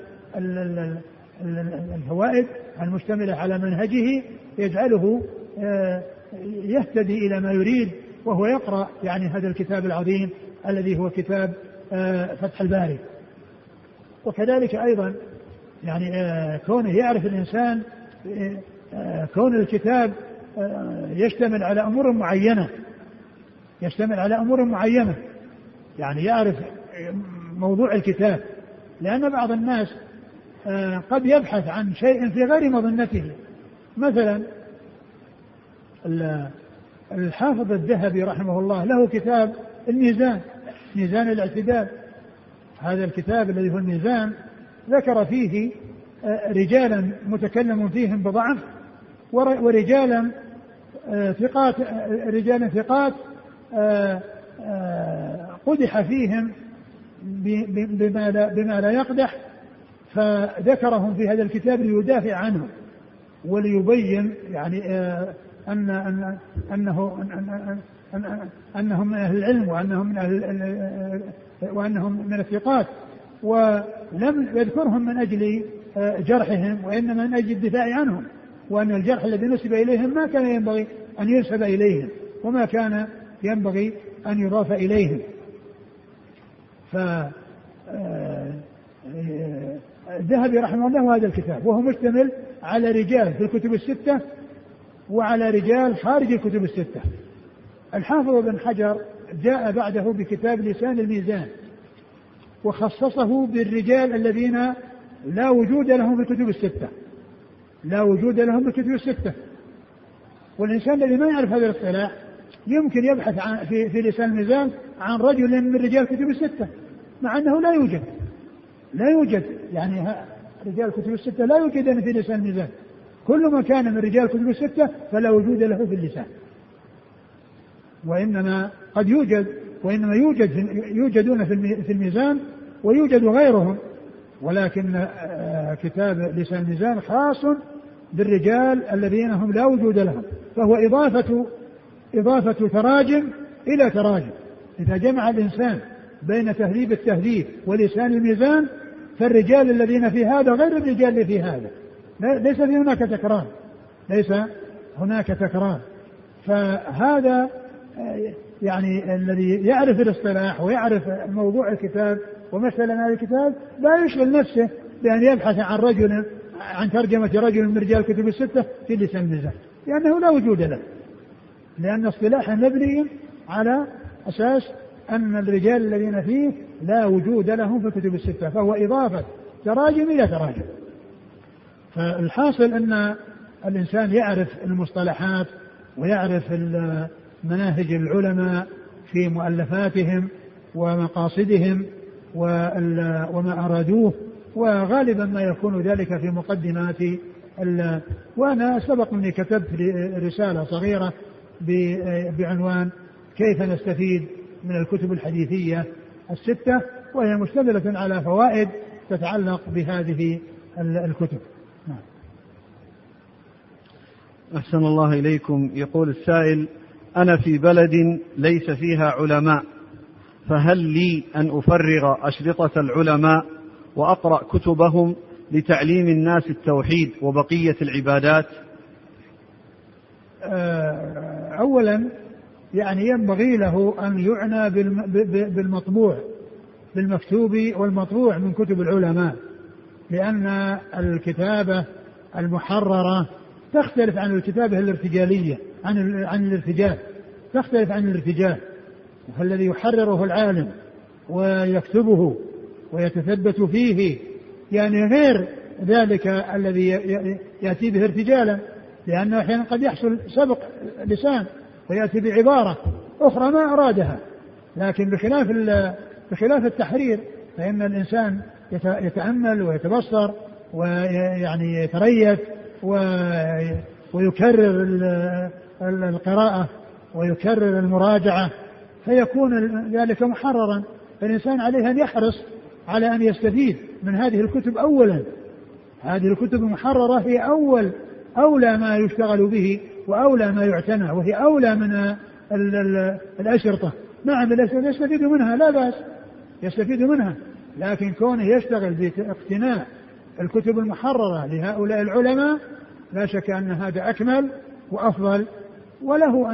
الفوائد المشتملة على منهجه يجعله يهتدي إلى ما يريد، وهو يقرأ يعني هذا الكتاب العظيم الذي هو كتاب فتح الباري. وكذلك أيضا يعني كونه يعرف الإنسان كون الكتاب يشتمل على أمور معينة، يعني يعرف موضوع الكتاب، لأن بعض الناس قد يبحث عن شيء في غير مظنته. مثلا الحافظ الذهبي رحمه الله له كتاب الميزان، ميزان الاعتدال. هذا الكتاب الذي هو الميزان ذكر فيه رجالا متكلم فيهم بضعف ورجالا ثقات قدح فيهم بما لا يقدح، فذكرهم في هذا الكتاب ليدافع عنهم وليبين يعني أنهم من أهل العلم وأنهم من الثقات، ولم يذكرهم من أجل جرحهم وإنما من أجل الدفاع عنهم، وأن الجرح الذي نسب إليهم ما كان ينبغي أن ينسب إليهم وما كان ينبغي أن يضاف إليهم. الذهبي رحمه الله هذا الكتاب وهو مشتمل على رجال في الكتب الستة وعلى رجال خارج الكتب الستة. الحافظ بن حجر جاء بعده بكتاب لسان الميزان وخصصه بالرجال الذين لا وجود لهم في الكتب الستة، والإنسان الذي ما يعرف هذا الاصطلاح يمكن يبحث في لسان الميزان عن رجل من رجال الكتب الستة، مع أنه لا يوجد يعني رجال الكتب الستة لا يوجدون في لسان الميزان. كل ما كان من رجال الكتب الستة فلا وجود له في اللسان، وإنما قد يوجدون في الميزان ويوجد غيرهم، ولكن كتاب لسان الميزان خاص بالرجال الذين هم لا وجود لهم، فهو إضافة تراجم إلى تراجم. إذا جمع الإنسان بين تهذيب التهذيب ولسان الميزان فالرجال الذين في هذا غير الرجال اللي في هذا، ليس هناك تكرار. فهذا يعني الذي يعرف الاصطلاح ويعرف موضوع الكتاب ومثلا هذا الكتاب لا يشغل نفسه بأن يبحث عن ترجمة رجل من رجال الكتب الستة في لسان الميزان، لأنه لا وجود له، لأن اصطلاحا مبني على أساس أن الرجال الذين فيه لا وجود لهم في الكتب الستة، فهو إضافة تراجم إلى تراجم. فالحاصل أن الإنسان يعرف المصطلحات ويعرف مناهج العلماء في مؤلفاتهم ومقاصدهم وما أرادوه، وغالبا ما يكون ذلك في مقدمات وأنا سبق أني كتبت رسالة صغيرة بعنوان كيف نستفيد من الكتب الحديثية الستة، وهي مشتملة على فوائد تتعلق بهذه الكتب. أحسن الله إليكم. يقول السائل: أنا في بلد ليس فيها علماء، فهل لي أن أفرغ أشرطة العلماء وأقرأ كتبهم لتعليم الناس التوحيد وبقية العبادات؟ أولا يعني ينبغي له أن يعنى بالمطبوع، بالمكتوب والمطبوع من كتب العلماء، لأن الكتابة المحررة تختلف عن الكتابة الارتجالية، عن الارتجال، تختلف عن الارتجال. فالذي يحرره العالم ويكتبه ويتثبت فيه يعني غير ذلك الذي يأتي به ارتجالا، لأنه أحيانا قد يحصل سبق لسان ويأتي بعبارة أخرى ما أرادها. لكن بخلاف التحرير فإن الإنسان يتأمل ويتبصر ويعني يتريث ويكرر القراءة ويكرر المراجعة، فيكون ذلك محررا. فالإنسان عليه أن يحرص على أن يستفيد من هذه الكتب أولا. هذه الكتب المحررة هي أولى ما يشتغل به وأولى ما يعتنى، وهي أولى من الأشرطة. نعم الأشرطة يستفيد منها لا بأس، يستفيد منها، لكن كونه يشتغل باقتناء الكتب المحررة لهؤلاء العلماء لا شك أن هذا أكمل وأفضل، وله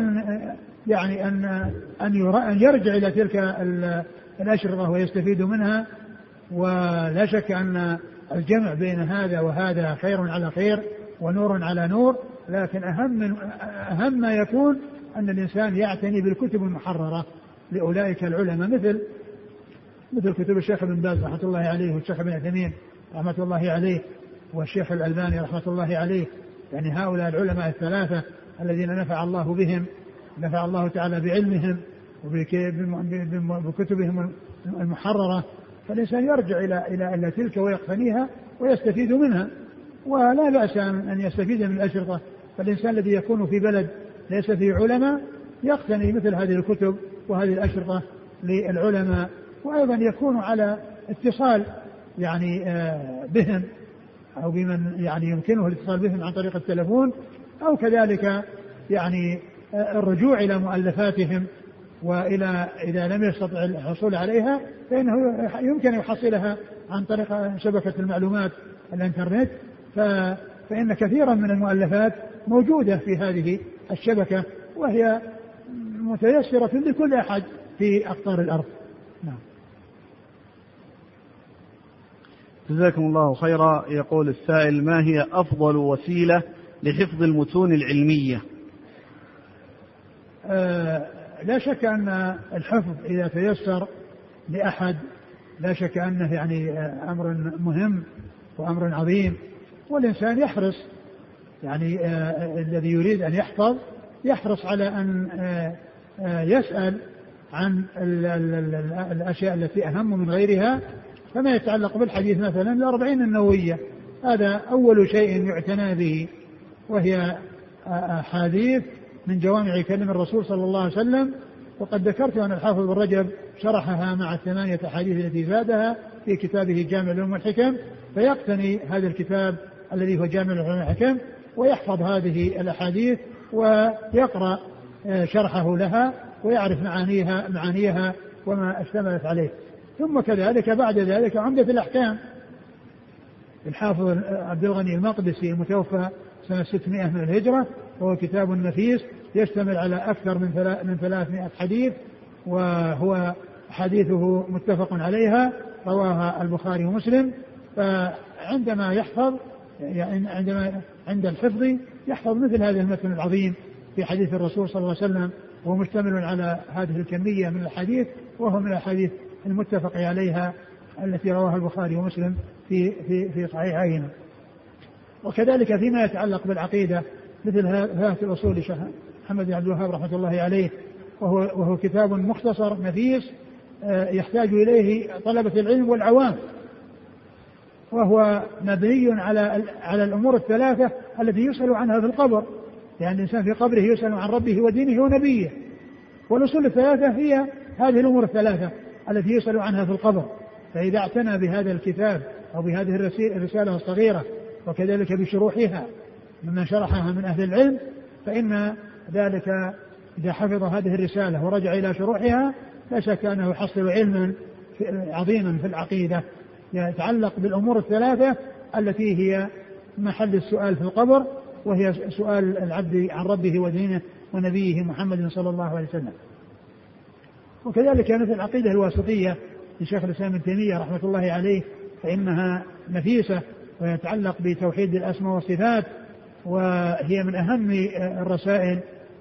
أن يرجع إلى تلك الأشرطة ويستفيد منها. ولا شك أن الجمع بين هذا وهذا خير على خير ونور على نور، لكن أهم ما يكون أن الإنسان يعتني بالكتب المحررة لأولئك العلماء، مثل كتب الشيخ ابن باز رحمة الله عليه، والشيخ ابن عثيمين رحمة الله عليه، والشيخ الألباني رحمة الله عليه. يعني هؤلاء العلماء الثلاثة الذين نفع الله بهم، نفع الله تعالى بعلمهم وبكتبهم المحررة. فالإنسان يرجع إلى تلك ويقتنيها ويستفيد منها، ولا بأس أن يستفيد من الأشرطة. فالإنسان الذي يكون في بلد ليس فيه علماء يقتني مثل هذه الكتب وهذه الأشرطة للعلماء، وأيضا يكون على اتصال يعني بهم أو بمن يعني يمكنه الاتصال بهم عن طريق التلفون، أو كذلك يعني الرجوع إلى مؤلفاتهم، وإلى إذا لم يستطع الحصول عليها فإنه يمكن يحصلها عن طريق شبكة المعلومات الإنترنت. فإن كثيرا من المؤلفات موجودة في هذه الشبكة، وهي متيسرة لكل أحد في أقطار الأرض. نعم. جزاكم الله خيرا. يقول السائل: ما هي أفضل وسيلة لحفظ المتون العلمية؟ لا شك أن الحفظ إذا تيسر لأحد لا شك أنه يعني أمر مهم وأمر عظيم، والإنسان يحرص يعني الذي يريد أن يحفظ يحرص على أن يسأل عن الأشياء التي أهم من غيرها. فما يتعلق بالحديث مثلا الأربعين النووية، هذا أول شيء يعتنى به، وهي أحاديث من جوامع كلم الرسول صلى الله عليه وسلم. وقد ذكرت أن الحافظ بن رجب شرحها مع 8 أحاديث التي زادها في كتابه جامع العلوم والحكم، فيقتني هذا الكتاب الذي هو جامع العلوم والحكم ويحفظ هذه الأحاديث ويقرأ شرحه لها ويعرف معانيها وما اشتملت عليه. ثم كذلك بعد ذلك عمدة الأحكام الحافظ عبد الغني المقدسي المتوفى سنة 600 من الهجرة، وهو كتاب نفيس يشتمل على أكثر من 300 حديث، وهو حديثه متفق عليها رواها البخاري ومسلم. فعندما يحفظ عند الحفظ يحفظ مثل هذا المتن العظيم في حديث الرسول صلى الله عليه وسلم، وهو مشتمل على هذه الكمية من الحديث، وهو من الحديث المتفق عليها التي رواها البخاري ومسلم في صحيحيهما. وكذلك فيما يتعلق بالعقيدة مثل هذه الأصول لشيخ محمد بن عبد الوهاب رحمة الله عليه، وهو كتاب مختصر نفيس يحتاج إليه طلبة العلم والعوام، وهو مبني على الأمور الثلاثة التي يسأل عنها في القبر، يعني الإنسان في قبره يسأل عن ربه ودينه ونبيه، والأصول الثلاثة هي هذه الأمور الثلاثة التي يسأل عنها في القبر. فإذا اعتنى بهذا الكتاب أو بهذه الرسالة الصغيرة وكذلك بشروحها ممن شرحها من أهل العلم، فإن ذلك إذا حفظ هذه الرسالة ورجع إلى شروحها لا شك أنه يحصل علما عظيما في العقيدة يتعلق بالأمور الثلاثة التي هي محل السؤال في القبر، وهي سؤال العبد عن ربه ودينه ونبيه محمد صلى الله عليه وسلم. وكذلك مثل العقيدة الواسطية لشيخ الإسلام ابن تيمية رحمة الله عليه فإنها نفيسة ويتعلق بتوحيد الأسماء والصفات، وهي من أهم الرسائل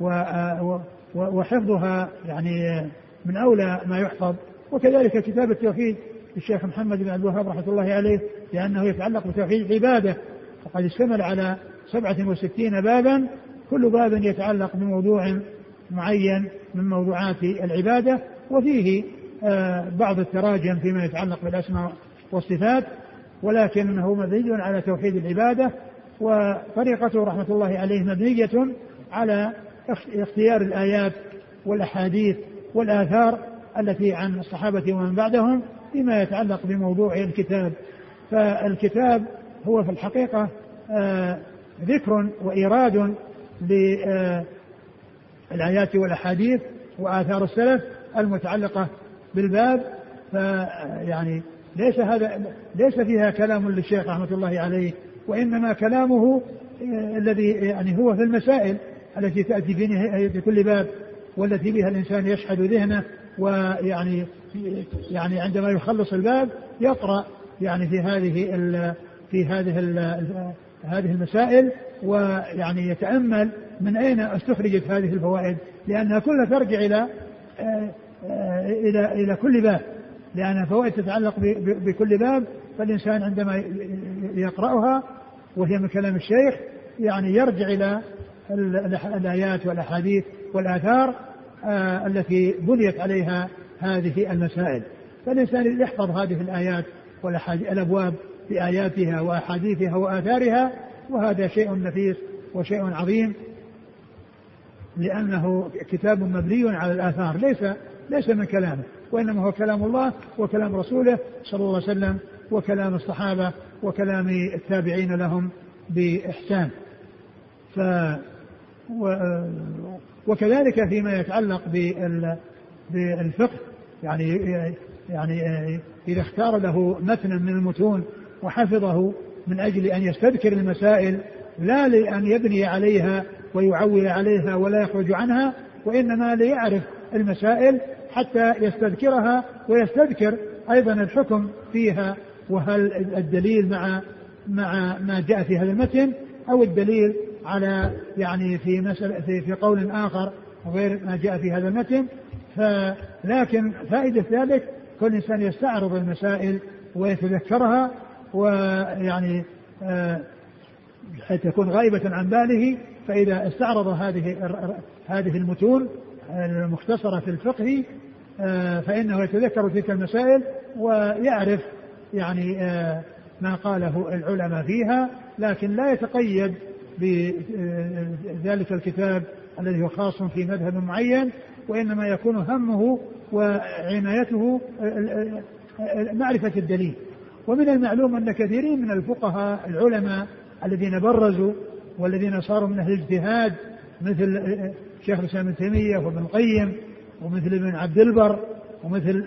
وحفظها يعني من أولى ما يحفظ. وكذلك كتاب التوحيد للشيخ محمد بن عبد الوهاب رحمة الله عليه لأنه يتعلق بتوحيد العبادة، وقد اشتمل على 67 بابا، كل باب يتعلق بموضوع معين من موضوعات العبادة، وفيه بعض التراجم فيما يتعلق بالأسماء والصفات، ولكنه مبني على توحيد العبادة. وطريقته رحمة الله عليه مبنية على اختيار الآيات والأحاديث والآثار التي عن الصحابة ومن بعدهم فيما يتعلق بموضوع الكتاب. فالكتاب هو في الحقيقة ذكر وإيراد للآيات والأحاديث وآثار السلف المتعلقة بالباب. فيعني ليس فيها كلام للشيخ رحمة الله عليه، وإنما كلامه الذي يعني هو في المسائل التي تأتي في نهاية كل باب، والتي بها الإنسان يشحذ ذهنه، ويعني عندما يخلص الباب يقرأ يعني في هذه المسائل، ويعني يتأمل من أين استخرجت هذه الفوائد، لأنها كلها ترجع إلى كل باب، لأنها فوائد تتعلق بكل باب. فالإنسان عندما يقرأها وهي من كلام الشيخ يعني يرجع إلى الآيات والأحاديث والآثار التي بنيت عليها هذه المسائل. فالإنسان يحفظ هذه الآيات والأحاديث الأبواب بآياتها وأحاديثها وآثارها، وهذا شيء نفيس وشيء عظيم، لأنه كتاب مبني على الآثار ليس من كلامه، وإنما هو كلام الله وكلام رسوله صلى الله عليه وسلم وكلام الصحابة وكلام التابعين لهم بإحسان. وكذلك فيما يتعلق بالفقه يعني إذا اختار له متنا من المتون وحفظه من أجل أن يستذكر المسائل، لا لأن يبني عليها ويعول عليها ولا يخرج عنها، وإنما ليعرف المسائل حتى يستذكرها ويستذكر أيضا الحكم فيها، وهل الدليل مع ما جاء في هذا المتن أو الدليل على يعني في قول آخر غير ما جاء في هذا المتن. لكن فائدة ذلك كل إنسان يستعرض المسائل ويتذكرها، ويعني تكون غائبة عن باله، فإذا استعرض هذه المتون المختصرة في الفقه فإنه يتذكر تلك المسائل ويعرف يعني ما قاله العلماء فيها، لكن لا يتقيد بذلك الكتاب الذي هو خاص في مذهب معين، وإنما يكون همه وعنايته معرفة الدليل. ومن المعلوم أن كثيرين من الفقهاء العلماء الذين برزوا والذين صاروا من أهل الاجتهاد مثل شيخ الإسلام ابن تيمية وابن القيم ومثل ابن عبد البر ومثل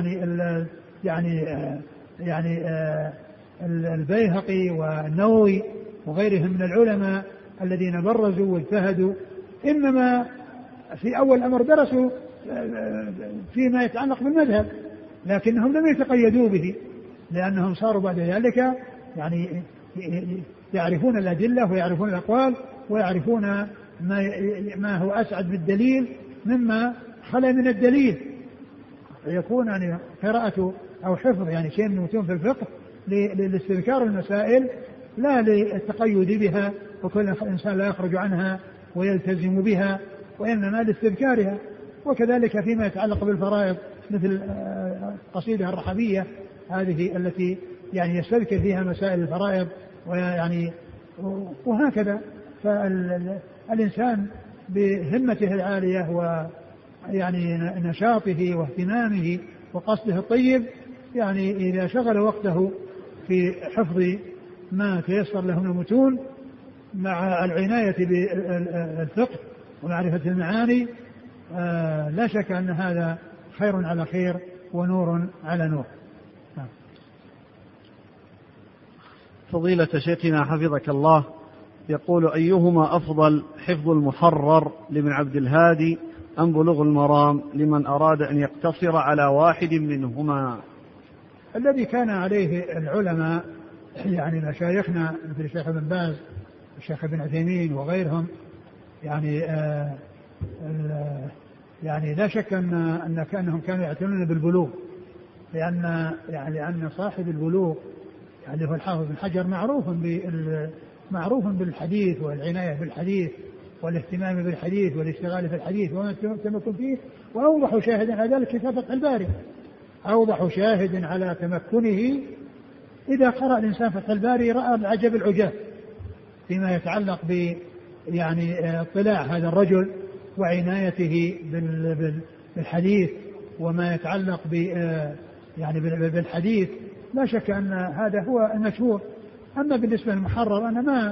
البيهقي والنووي وغيرهم من العلماء الذين برزوا واجتهدوا، إنما في أول الأمر درسوا فيما يتعلق بالمذهب، لكنهم لم يتقيدوا به، لأنهم صاروا بعد ذلك يعني يعرفون الأدلة ويعرفون الأقوال ويعرفون ما هو أسعد بالدليل مما خلا من الدليل، يكون يعني قراءة أو حفظ يعني شيء من متون في الفقه لاستذكار المسائل لا للتقيد بها، وكل إنسان لا يخرج عنها ويلتزم بها، وإنما لاستذكارها. وكذلك فيما يتعلق بالفرائض مثل قصيدة الرحبية هذه التي يعني يستذكر فيها مسائل الفرائض، ويعني وهكذا. فالإنسان بهمته العالية ويعني نشاطه واهتمامه وقصده الطيب يعني إذا شغل وقته في حفظ ما تيسر له من المتون مع العناية بالفقه ومعرفة المعاني لا شك أن هذا خير على خير ونور على نور. فضيلة شيخنا حفظك الله، يقول: أيهما أفضل، حفظ المحرر لابن عبد الهادي أم بلوغ المرام لمن أراد أن يقتصر على واحد منهما؟ الذي كان عليه العلماء يعني مشايخنا مثل الشيخ ابن باز والشيخ ابن عثيمين وغيرهم يعني لا شك أنهم كانوا يعتنون بالبلوغ، لأن صاحب البلوغ يعني هو الحافظ بن حجر معروف بالحديث والعناية بالحديث والاهتمام بالحديث والاشتغال في الحديث وما التمكن فيه. وأوضح شاهد على ذلك كتاب فتح الباري، أوضح شاهد على تمكنه إذا قرأ الإنسان فتح الباري رأى العجب العجاب فيما يتعلق يعني اطلاع هذا الرجل وعنايته بالحديث وما يتعلق يعني بالحديث. لا شك أن هذا هو المشهور. أما بالنسبة للمحرر أنا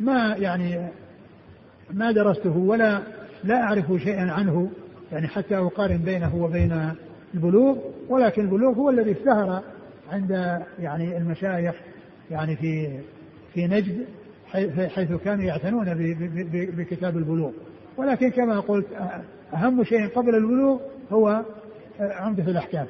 ما درسته ولا أعرف شيئا عنه يعني حتى أقارن بينه وبين البلوغ، ولكن البلوغ هو الذي اشتهر عند يعني المشايخ يعني في نجد حيث كانوا يعتنون بكتاب البلوغ. ولكن كما قلت أهم شيء قبل البلوغ هو عمدة الأحكام.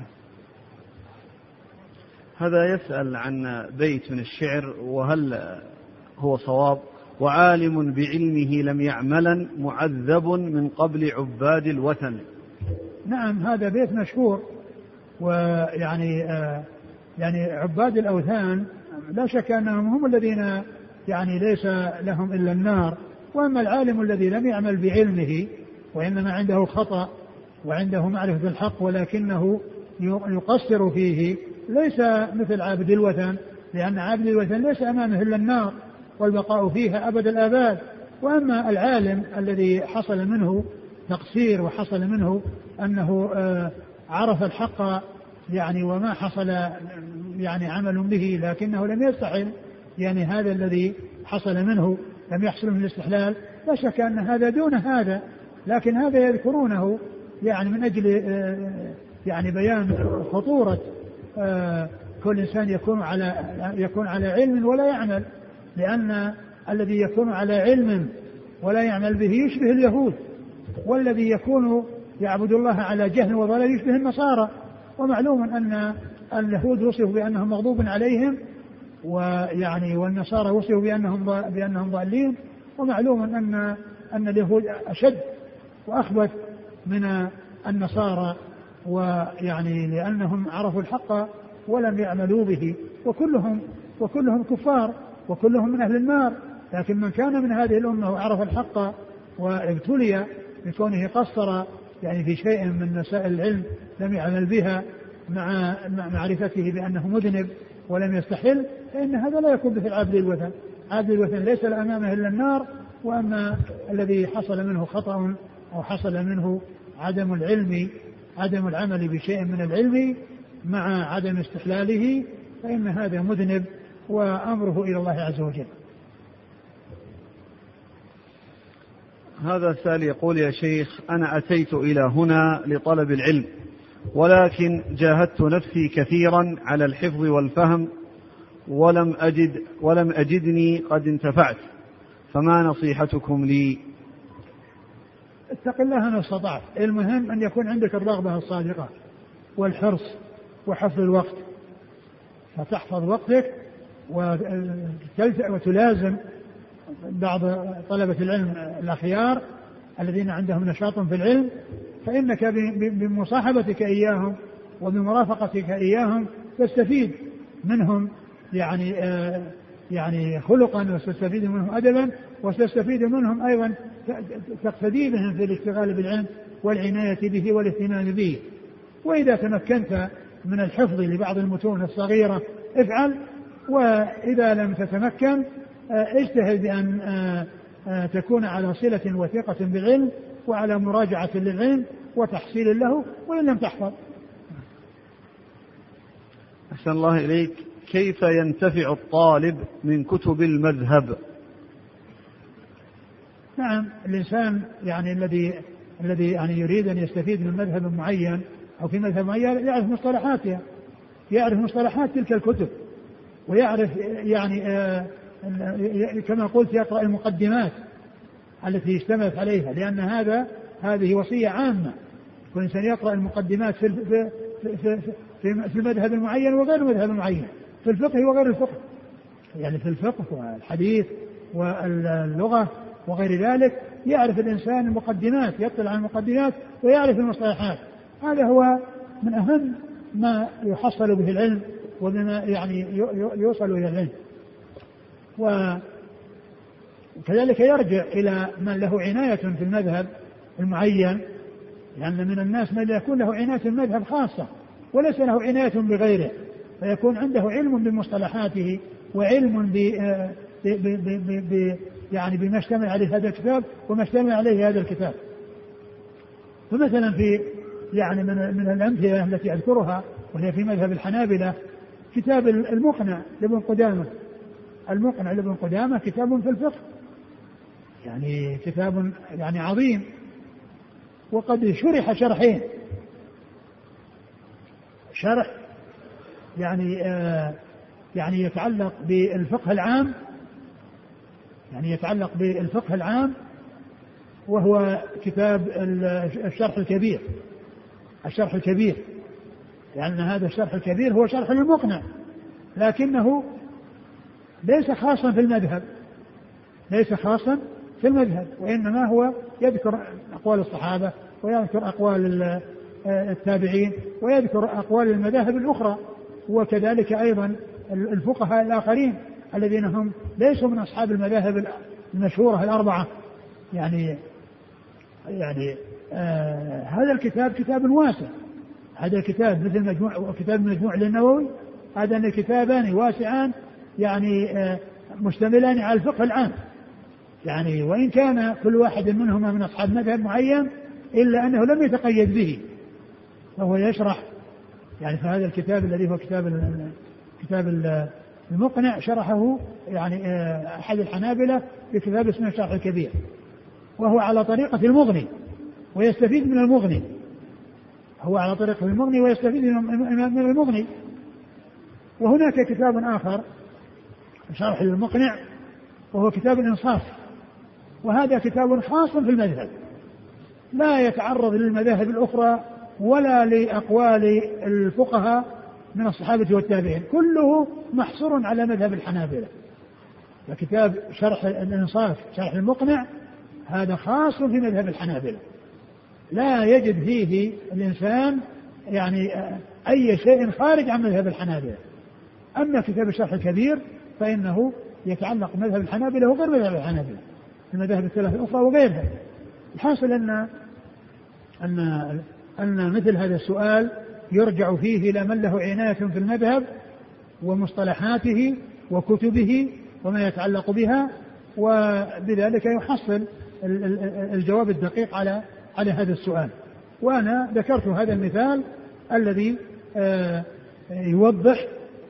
هذا يسأل عن بيت من الشعر وهل هو صواب: وعالم بعلمه لم يعملا معذب من قبل عباد الوثن. نعم هذا بيت مشهور. ويعني يعني عباد الأوثان لا شك أنهم هم الذين يعني ليس لهم إلا النار. وأما العالم الذي لم يعمل بعلمه وإنما عنده خطأ وعنده معرفة الحق ولكنه يقصر فيه ليس مثل عابد الوثن، لأن عابد الوثن ليس أمامه إلا النار والبقاء فيها أبد الآباد. وأما العالم الذي حصل منه تقصير وحصل منه أنه عرف الحق يعني وما حصل يعني عمل به لكنه لم يستحل يعني هذا الذي حصل منه لم يحصل من الاستحلال، لا شك أن هذا دون هذا. لكن هذا يذكرونه يعني من أجل يعني بيان خطورة كل إنسان يكون على علم ولا يعمل، لأن الذي يكون على علم ولا يعمل به يشبه اليهود، والذي يكون يعبد الله على جهل وضلال يشبه النصارى. ومعلوم أن اليهود وصفوا بأنهم مغضوب عليهم ويعني والنصارى وصفوا بأنهم ضالين. ومعلوم أن اليهود أشد وأخبث من النصارى، ويعني لأنهم عرفوا الحق ولم يعملوا به، وكلهم كفار وكلهم من أهل النار. لكن من كان من هذه الأمة وعرف الحق وابتلي بكونه قصر يعني في شيء من مسائل العلم لم يعمل بها مع معرفته بأنه مذنب ولم يستحل، فإن هذا لا يكون مثل عابد الوثن. عابد الوثن ليس أمامه إلا النار. وأما الذي حصل منه خطأ أو حصل منه عدم العمل بشيء من العلم مع عدم استحلاله فإن هذا مذنب وأمره إلى الله عز وجل. هذا سائل يقول: يا شيخ، أنا أتيت إلى هنا لطلب العلم ولكن جاهدت نفسي كثيرا على الحفظ والفهم ولم أجدني قد انتفعت، فما نصيحتكم لي؟ اتق الله ما استطعت. المهم أن يكون عندك الرغبة الصادقة والحرص وحفظ الوقت، فتحفظ وقتك وتلازم بعض طلبة العلم الأخيار الذين عندهم نشاط في العلم، فإنك بمصاحبتك إياهم وبمرافقتك إياهم تستفيد منهم يعني خلقا، وتستفيد منهم أدبا، وتستفيد منهم أيضا تقتدي بهم في الاشتغال بالعلم والعناية به والاهتمام به. وإذا تمكنت من الحفظ لبعض المتون الصغيرة افعل، وإذا لم تتمكن اجتهد بأن تكون على صلة وثيقة بالعلم وعلى مراجعة للعلم وتحصيل له، وإن لم تحفظ. أحسن الله إليك. كيف ينتفع الطالب من كتب المذهب؟ نعم، الإنسان يعني الذي يعني يريد أن يستفيد من مذهب معين أو في مذهب معين يعرف مصطلحاتها، يعرف مصطلحات تلك الكتب، ويعرف يعني كما قلت يقرأ المقدمات التي اشتملت عليها، لأن هذه وصية عامة. كل إنسان يقرأ المقدمات في المذهب المعين وغير المذهب المعين، في الفقه وغير الفقه، يعني في الفقه والحديث واللغة وغير ذلك يعرف الإنسان المقدمات، يطلع على المقدمات ويعرف المصطلحات. هذا هو من أهم ما يحصل به العلم وبما يعني يوصل إلى العلم. وكذلك يرجع إلى من له عناية في المذهب المعين، لأن من الناس من يكون له عناية في المذهب خاصة وليس له عناية بغيره، فيكون عنده علم بمصطلحاته وعلم يعني بما اشتمل عليه هذا الكتاب وما اشتمل عليه هذا الكتاب. فمثلا في يعني من الأمثلة التي أذكرها وهي في مذهب الحنابلة كتاب المقنع لابن قدامة. المقنع لابن قدامة كتاب في الفقه، يعني كتاب يعني عظيم، وقد شرح شرحين، شرح يعني يتعلق بالفقه العام، يعني يتعلق بالفقه العام، وهو كتاب الشرح الكبير. الشرح الكبير لأن هذا الشرح الكبير هو شرح المقنع، لكنه ليس خاصا في المذهب، ليس خاصا في المذهب، وإنما هو يذكر أقوال الصحابة ويذكر أقوال التابعين ويذكر أقوال المذاهب الأخرى، وكذلك أيضا الفقهاء الآخرين الذين هم ليسوا من أصحاب المذاهب المشهورة الأربعة. يعني هذا الكتاب كتاب واسع، هذا الكتاب مثل مجموع كتاب المجموع للنووي، هذا الكتابان واسعان يعني مشتملان على الفقه العام، يعني وإن كان كل واحد منهما من أصحاب مذهب معين إلا أنه لم يتقيد به، فهو يشرح يعني فهذا الكتاب الذي هو كتاب المقنع شرحه يعني أحد الحنابلة في كتاب اسمه الشرح الكبير، وهو على طريقة المغني ويستفيد من المغني، هو على طريقة المغني ويستفيد من المغني. وهناك كتاب آخر شرح المقنع وهو كتاب الإنصاف، وهذا كتاب خاص في المذهب، لا يتعرض للمذاهب الأخرى ولا لأقوال الفقهاء من الصحابة والتابعين، كله محصور على مذهب الحنابلة. وكتاب شرح الإنصاف شرح المقنع هذا خاص في مذهب الحنابلة، لا يجد فيه الإنسان يعني أي شيء خارج عن مذهب الحنابلة. أما كتاب الشرح الكبير فإنه يتعلق بمذهب الحنابلة وغير مذهب الحنابلة، المذاهب الثلاث الأخرى وغيرها. الحاصل أن مثل هذا السؤال يرجع فيه إلى من له عناية في المذهب ومصطلحاته وكتبه وما يتعلق بها، وبذلك يحصل الجواب الدقيق على هذا السؤال. وأنا ذكرت هذا المثال الذي يوضح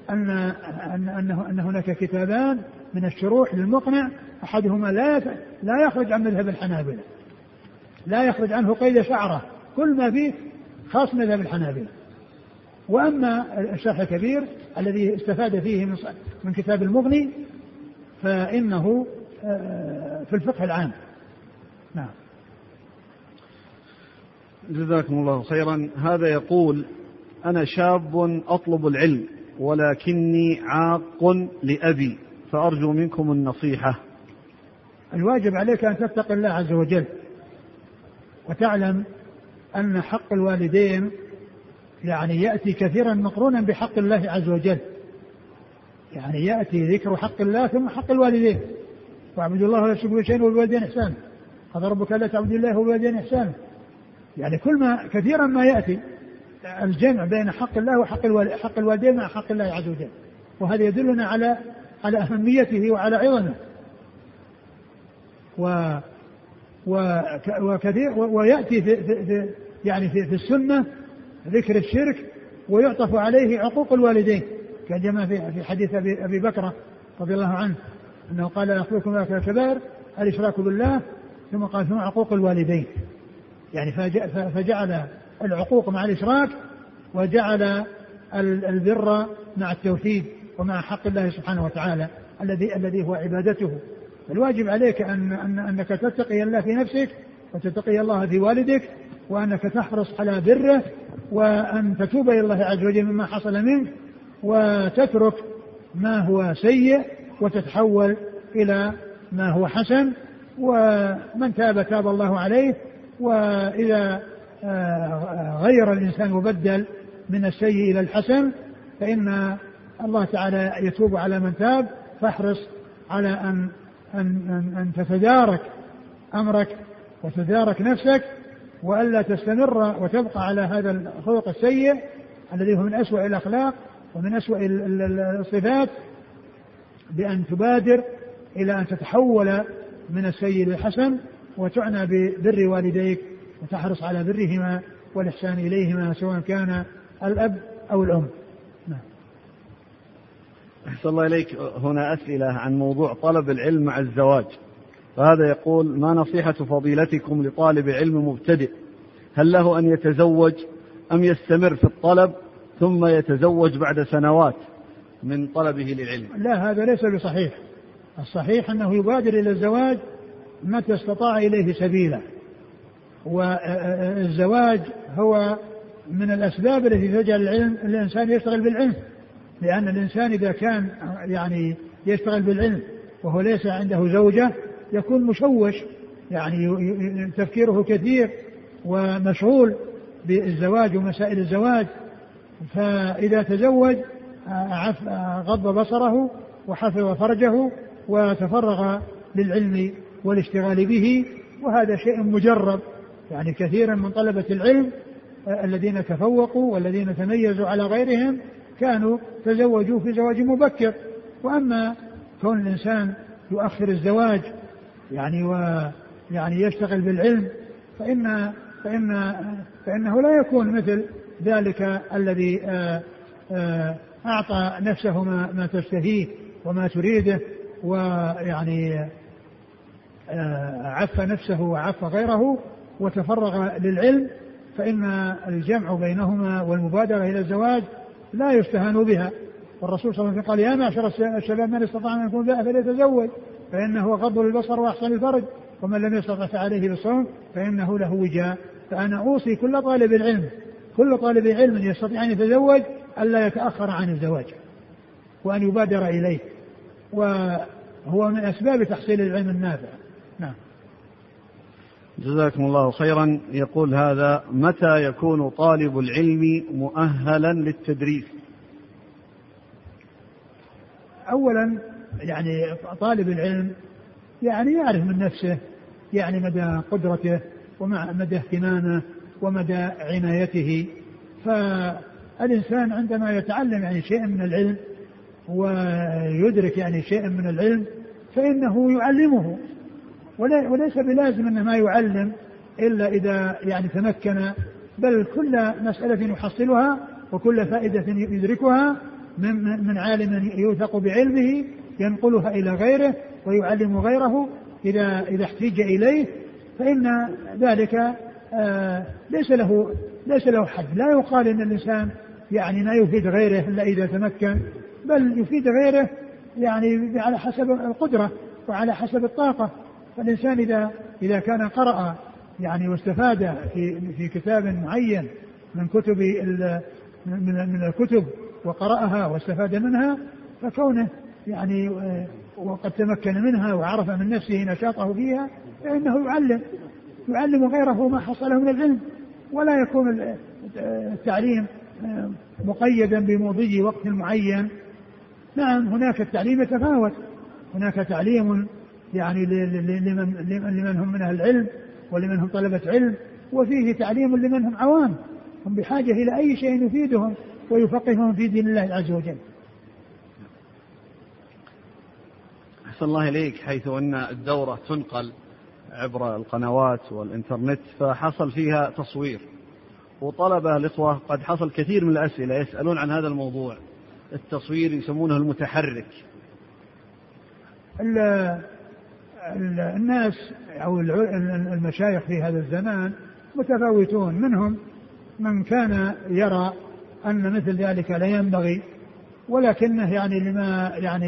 أن هناك كتابان من الشروح للمقنع، أحدهما لا يخرج عن مذهب الحنابلة، لا يخرج عنه قيد شعرة، كل ما فيه خاص مذهب الحنابلة. وأما الشرح الكبير الذي استفاد فيه من كتاب المغني فإنه في الفقه العام. نعم. جزاكم الله خيرا. هذا يقول: أنا شاب أطلب العلم ولكني عاق لأبي، فأرجو منكم النصيحة. الواجب عليك أن تتقي الله عز وجل، وتعلم أن حق الوالدين يعني يأتي كثيرا مقرونا بحق الله عز وجل، يعني يأتي ذكر حق الله ثم حق الوالدين، واعبدوا الله ولا تشركوا به شيئا وبالوالدين إحسانا، قضى ربك ألا تعبدوا الله وبالوالدين إحسانا. يعني كثيرا ما يأتي الجمع بين حق الله وحق الوالدين مع حق الله عز وجل، وهذا يدلنا على أهميته وعلى عظمه. وكثير ويأتي في السنة ذكر الشرك ويعطف عليه عقوق الوالدين، كما في حديث أبي بكر رضي الله عنه أنه قال: أخبركم بالكبائر الإشراك بالله، ثم قال: ثم عقوق الوالدين. يعني فجعل العقوق مع الإشراك، وجعل البر مع التوحيد ومع حق الله سبحانه وتعالى الذي هو عبادته. الواجب عليك أنك تتقي الله في نفسك وتتقي الله في والدك وأنك تحرص على بره، وأن تتوب إلى الله عز وجل مما حصل منك، وتترك ما هو سيء وتتحول إلى ما هو حسن. ومن تاب تاب الله عليه. وإذا غير الإنسان وبدل من السيء إلى الحسن فإن الله تعالى يتوب على من تاب. فاحرص على أن تتدارك أمرك وتتدارك نفسك، وألا تستمر وتبقى على هذا الخلق السيء الذي هو من أسوأ الأخلاق ومن أسوأ الصفات، بأن تبادر إلى أن تتحول من السيء للحسن، وتعنى ببر والديك وتحرص على برهما والإحسان إليهما سواء كان الأب أو الأم. أحسن الله إليك. هنا أسئلة عن موضوع طلب العلم مع الزواج. فهذا يقول: ما نصيحة فضيلتكم لطالب علم مبتدئ؟ هل له أن يتزوج أم يستمر في الطلب ثم يتزوج بعد سنوات من طلبه للعلم؟ لا، هذا ليس بصحيح. الصحيح أنه يبادر إلى الزواج متى استطاع إليه سبيلا، والزواج هو من الأسباب التي تجعل الإنسان يشتغل بالعلم، لأن الإنسان إذا كان يعني يشتغل بالعلم وهو ليس عنده زوجة يكون مشوش، يعني تفكيره كثير ومشغول بالزواج ومسائل الزواج. فإذا تزوج غض بصره وحفظ فرجه وتفرغ للعلم والاشتغال به، وهذا شيء مجرب. يعني كثيرا من طلبة العلم الذين تفوقوا والذين تميزوا على غيرهم كانوا تزوجوا في زواج مبكر. وأما كون الإنسان يؤخر الزواج يعني يشتغل بالعلم فإنه لا يكون مثل ذلك الذي أعطى نفسه ما تشتهيه وما تريده، ويعني عف نفسه وعف غيره وتفرغ للعلم. فإن الجمع بينهما والمبادرة إلى الزواج لا يستهان بها. والرسول صلى الله عليه وسلم قال: يا معشر الشباب من استطاع أن يكون باء فليتزوج فإنه غض للبصر وأحسن الفرج، ومن لم يستطع فعليه بالصوم فإنه له وجاء. فأنا أوصي كل طالب علم يستطيع أن يتزوج ألا يتأخر عن الزواج وأن يبادر إليه، وهو من أسباب تحصيل العلم النافع. نعم. جزاكم الله خيرا. يقول هذا: متى يكون طالب العلم مؤهلا للتدريس؟ أولا يعني طالب العلم يعني يعرف من نفسه يعني مدى قدرته ومدى اهتمامه ومدى عنايته. فالإنسان عندما يتعلم يعني شيء من العلم ويدرك يعني شيء من العلم فإنه يعلمه، وليس بلازم أن ما يعلم إلا إذا يعني تمكن، بل كل مسألة يحصلها وكل فائدة يدركها من عالم يوثق بعلمه ينقلها إلى غيره ويعلم غيره إذا احتج إليه، فإن ذلك ليس له حد. لا يقال إن الإنسان يعني ما يفيد غيره إلا إذا تمكن، بل يفيد غيره يعني على حسب القدرة وعلى حسب الطاقة. فالإنسان إذا كان قرأ يعني واستفاد في كتاب معين من الكتب وقرأها واستفاد منها، فكونه يعني وقد تمكن منها وعرف من نفسه نشاطه فيها فإنه يعلم غيره ما حصله من العلم، ولا يكون التعليم مقيدا بمضي وقت معين. نعم، هناك التعليم يتفاوت، هناك تعليم يعني لمن هم من أهل العلم ولمن هم طلبة علم، وفيه تعليم لمن هم عوام هم بحاجة إلى أي شيء يفيدهم ويفقههم في دين الله عز وجل. أحسن الله إليك. حيث أن الدورة تنقل عبر القنوات والإنترنت فحصل فيها تصوير، وطلبة الإخوة قد حصل كثير من الأسئلة يسألون عن هذا الموضوع، التصوير يسمونه المتحرك. الناس أو المشايخ في هذا الزمان متفاوتون، منهم من كان يرى أن مثل ذلك لا ينبغي، ولكنه يعني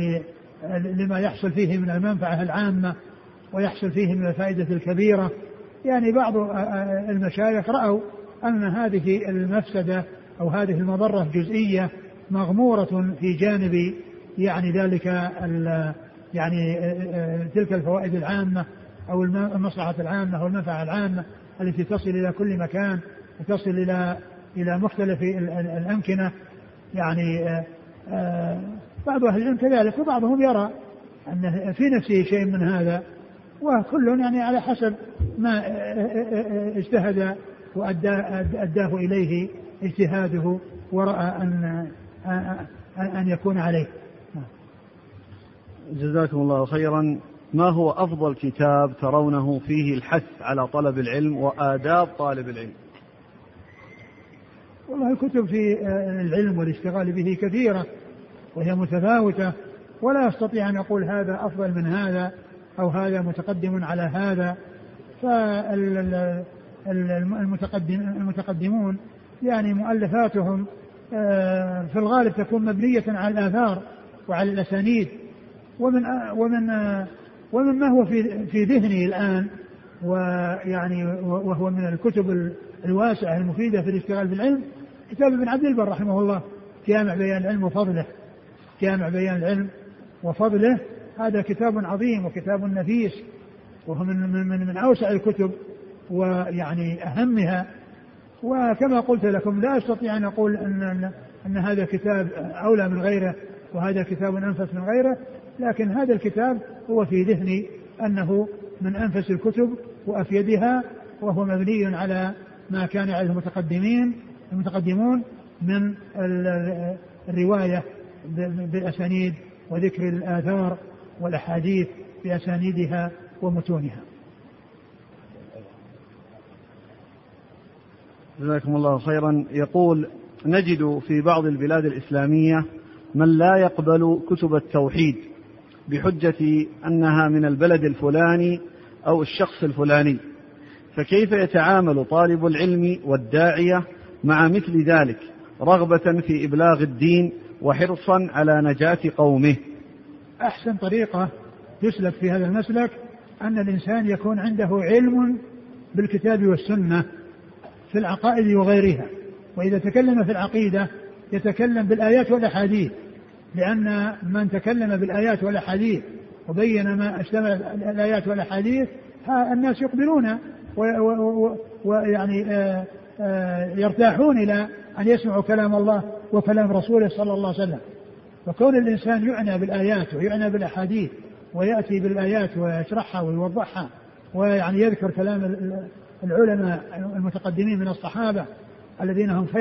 لما يحصل فيه من المنفعة العامة ويحصل فيه من الفائدة الكبيرة يعني بعض المشايخ رأوا أن هذه المفسدة أو هذه المضرة جزئية مغمورة في جانب يعني ذلك يعني تلك الفوائد العامة أو المصلحة العامة أو المنفعة العامة التي تصل إلى كل مكان وتصل إلى مختلف الأمكنة. يعني بعض أهل العلم كذلك، وبعضهم يرى أن في نفسه شيء من هذا، وكل يعني على حسب ما اجتهد وأداه إليه اجتهاده ورأى أن يكون عليه. جزاكم الله خيرا. ما هو أفضل كتاب ترونه فيه الحث على طلب العلم وآداب طالب العلم؟ والله الكتب في العلم والاشتغال به كثيرة وهي متفاوتة، ولا أستطيع أن أقول هذا أفضل من هذا أو هذا متقدم على هذا. فالمتقدمون يعني مؤلفاتهم في الغالب تكون مبنية على الآثار وعلى الأسانيد، ومن ما هو في ذهني الآن، ويعني وهو من الكتب الواسعة المفيدة في الاشتغال بالعلم كتاب ابن عبد البر رحمه الله جامع بيان العلم وفضله. جامع بيان العلم وفضله هذا كتاب عظيم وكتاب نفيس، وهو من أوسع الكتب ويعني أهمها. وكما قلت لكم لا أستطيع أن أقول أن هذا كتاب أولى من غيره وهذا كتاب أنفس من غيره، لكن هذا الكتاب هو في ذهني أنه من أنفس الكتب وأفيدها، وهو مبني على ما كان عليه المتقدمون من الرواية بالأسانيد وذكر الآثار والأحاديث بأسانيدها ومتونها. جزاكم الله خيرا. يقول: نجد في بعض البلاد الإسلامية من لا يقبل كتب التوحيد بحجة أنها من البلد الفلاني أو الشخص الفلاني، فكيف يتعامل طالب العلم والداعية مع مثل ذلك رغبة في إبلاغ الدين وحرصا على نجاة قومه؟ أحسن طريقة يسلك في هذا المسلك أن الإنسان يكون عنده علم بالكتاب والسنة في العقائد وغيرها، وإذا تكلم في العقيدة يتكلم بالآيات والأحاديث، لأن من تكلم بالآيات والأحاديث وبين ما اشتمل الآيات والأحاديث الناس يقبلون ويعني يرتاحون إلى أن يسمعوا كلام الله وكلام رسوله صلى الله عليه وسلم. فكون الإنسان يعنى بالآيات ويعنى بالأحاديث ويأتي بالآيات ويشرحها ويوضحها ويعني يذكر كلام العلماء المتقدمين من الصحابة الذين هم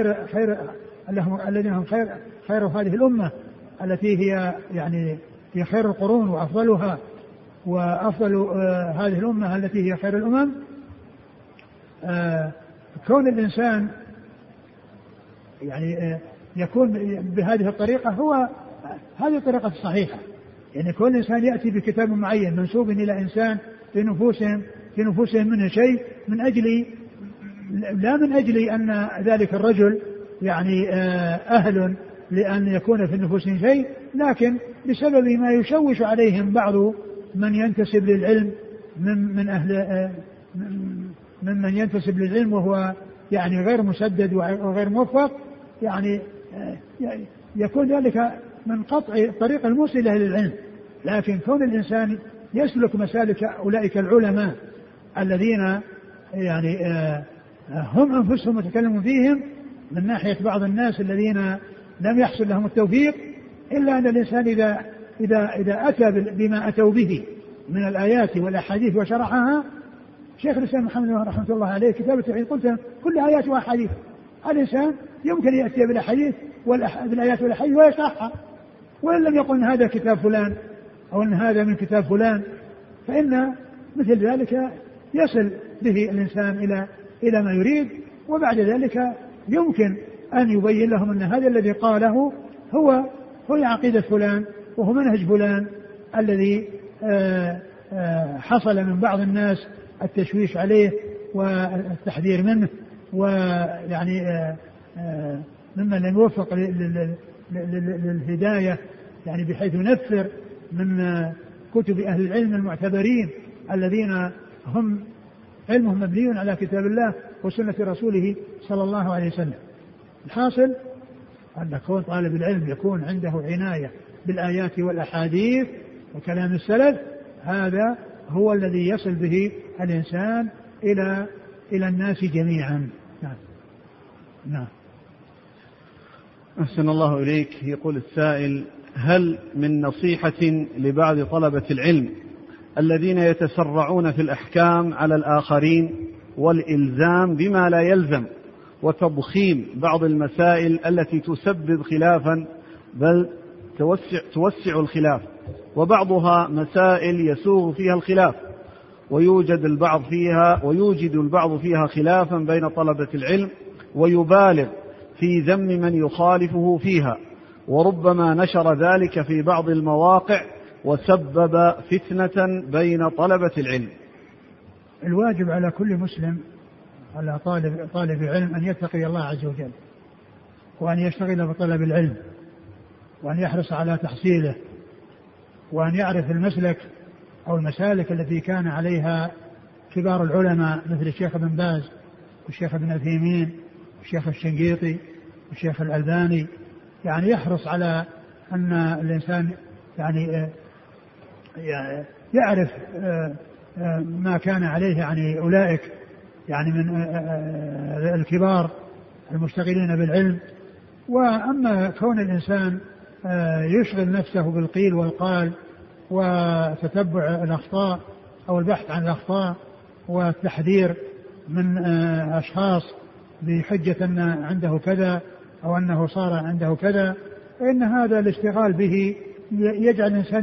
خير هذه الأمة التي هي يعني هي خير القرون وأفضلها وأفضل هذه الأمة التي هي خير الأمم. كون الإنسان يعني يكون بهذه الطريقة هو هذه الطريقة الصحيحة. يعني كل إنسان يأتي بكتاب معين منسوب إلى إنسان في نفوسهم منه شيء لا من أجل أن ذلك الرجل يعني أهل لأن يكون في نفوسهم شيء، لكن بسبب ما يشوش عليهم بعض من ينتسب للعلم ممن ينتسب للعلم وهو يعني غير مسدد وغير موفق، يعني يكون ذلك من قطع الطريق الموصلة للعلم. لكن كون الإنسان يسلك مسالك أولئك العلماء الذين يعني هم أنفسهم متكلمون فيهم من ناحية بعض الناس الذين لم يحصل لهم التوفيق، إلا أن الإنسان إذا أتى بما أتوا به من الآيات والأحاديث وشرحها. شيخ الإسلام محمد رحمة الله عليه كتاب التوحيد قلت كل آيات وأحاديث، الإنسان يمكن يأتي بالأحاديث بالآيات والأحاديث ويشرحها، وإن لم يقل هذا كتاب فلان أو أن هذا من كتاب فلان، فإن مثل ذلك يصل به الإنسان إلى ما يريد، وبعد ذلك يمكن أن يبين لهم أن هذا الذي قاله هو عقيدة فلان وهو منهج فلان الذي حصل من بعض الناس التشويش عليه والتحذير منه، ويعني ممن لم يوفق للهداية يعني بحيث ينفر من كتب أهل العلم المعتبرين الذين هم علمه مبني على كتاب الله وسنة رسوله صلى الله عليه وسلم. الحاصل أن كون طالب العلم يكون عنده عناية بالآيات والأحاديث وكلام السلف، هذا هو الذي يصل به الإنسان إلى الناس جميعا. نعم. أحسن الله إليك. يقول السائل: هل من نصيحة لبعض طلبة العلم الذين يتسرعون في الأحكام على الآخرين والإلزام بما لا يلزم وتضخيم بعض المسائل التي تسبب خلافا بل توسع الخلاف، وبعضها مسائل يسوغ فيها الخلاف ويوجد البعض فيها خلافا بين طلبة العلم ويبالغ في ذم من يخالفه فيها، وربما نشر ذلك في بعض المواقع وسبب فتنة بين طلبة العلم؟ الواجب على كل مسلم، على طالب العلم، أن يتقي الله عز وجل، وأن يشتغل بطلب العلم، وأن يحرص على تحصيله، وأن يعرف المسلك أو المسالك التي كان عليها كبار العلماء مثل الشيخ ابن باز والشيخ ابن عثيمين والشيخ الشنقيطي والشيخ الألباني. يعني يحرص على أن الإنسان يعني يعرف ما كان عليه يعني أولئك يعني من الكبار المشتغلين بالعلم. وأما كون الإنسان يشغل نفسه بالقيل والقال وتتبع الأخطاء أو البحث عن الأخطاء والتحذير من أشخاص بحجة أن عنده كذا أو أنه صار عنده كذا، فإن هذا الاشتغال به يجعل الإنسان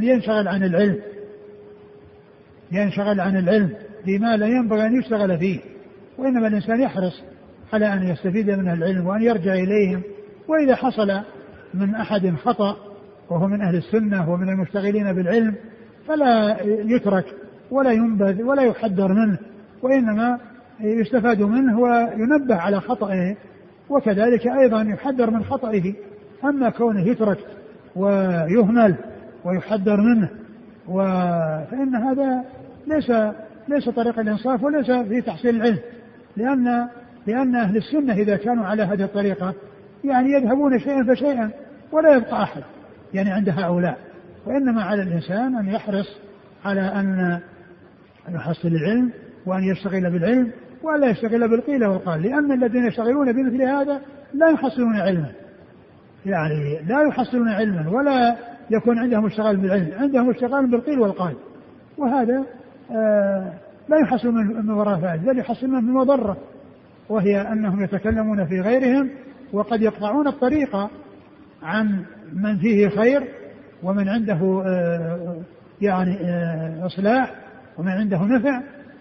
ينشغل عن العلم بما لا ينبغي أن يشتغل فيه. وإنما الإنسان يحرص على أن يستفيد من العلم وأن يرجع إليهم، وإذا حصل من أحد خطأ وهو من أهل السنة ومن المشتغلين بالعلم فلا يترك ولا ينبذ ولا يحذر منه، وإنما يستفاد منه وينبه على خطئه، وكذلك أيضا يحذر من خطئه. أما كونه يترك ويهمل ويحذر منه فإن هذا ليس طريق الإنصاف وليس في تحصيل العلم، لأن أهل السنة إذا كانوا على هذه الطريقة يعني يذهبون شيئا فشيئا ولا يبقى أحد يعني عند هؤلاء. وإنما على الإنسان أن يحرص على أن يحصل العلم وأن يشتغل بالعلم ولا يشتغل بالقيل والقال، لأن الذين يشتغلون بمثل هذا لا يحصلون علما، يعني لا يحصلون علما ولا يكون عندهم اشتغال بالعلم، عندهم اشتغال بالقيل والقال، وهذا لا يحصل من وراء فائدة، بل يحصل من مضرة، وهي أنهم يتكلمون في غيرهم وقد يقطعون الطريق عن من فيه خير ومن عنده يعني إصلاح ومن عنده نفع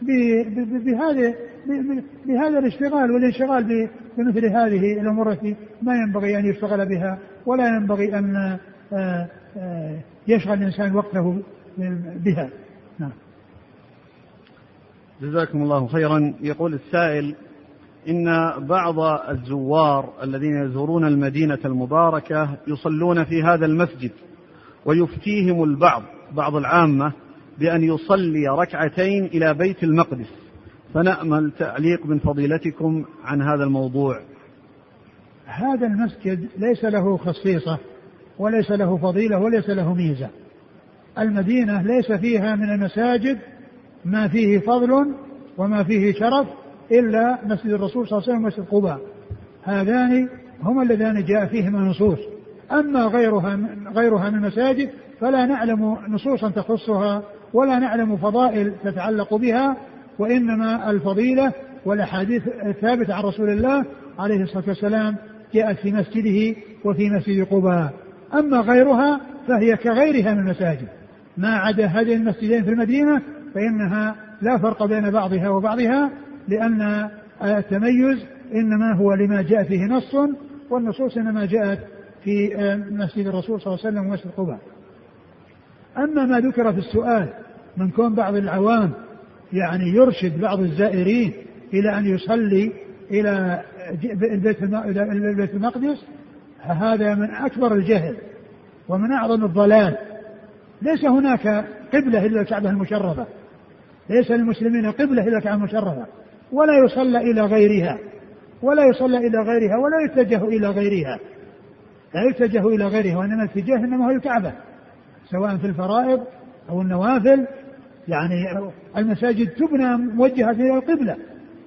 بهذا الاشتغال والانشغال بمثل هذه الأمور التي ما ينبغي أن يشتغل بها ولا ينبغي أن يشغل الإنسان وقته بها. نعم. جزاكم الله خيرا. يقول السائل: إن بعض الزوار الذين يزورون المدينة المباركة يصلون في هذا المسجد، ويفتيهم بعض العامة بأن يصلي ركعتين إلى بيت المقدس، فنأمل تعليق من فضيلتكم عن هذا الموضوع. هذا المسجد ليس له خصيصة وليس له فضيلة وليس له ميزة. المدينة ليس فيها من المساجد ما فيه فضل وما فيه شرف إلا مسجد الرسول صلى الله عليه وسلم ومسجد قباء، هذان هما اللذان جاء فيهما نصوص. أما غيرها من المساجد فلا نعلم نصوصا تخصها ولا نعلم فضائل تتعلق بها، وإنما الفضيلة والأحاديث الثابتة عن رسول الله عليه الصلاة والسلام جاءت في مسجده وفي مسجد قباء. أما غيرها فهي كغيرها من المساجد، ما عدا هذه المسجدين في المدينة فإنها لا فرق بين بعضها وبعضها، لأن التميز إنما هو لما جاء فيه نص، والنصوص إنما جاءت في مسجد الرسول صلى الله عليه وسلم ومسجد قباء. أما ما ذكر في السؤال من كون بعض العوام يعني يرشد بعض الزائرين إلى أن يصلي إلى البيت المقدس، هذا من أكبر الجهل ومن أعظم الضلال. ليس هناك قبلة إلا الكعبة المشرفة، ليس للمسلمين قبلة إلا الكعبة المشرفة، ولا يصلى إلى غيرها ولا يتجه إلى غيرها، وإنما الاتجاه إنما هو الكعبة، سواء في الفرائض أو النوافل. يعني المساجد تبنى موجهة إلى القبلة.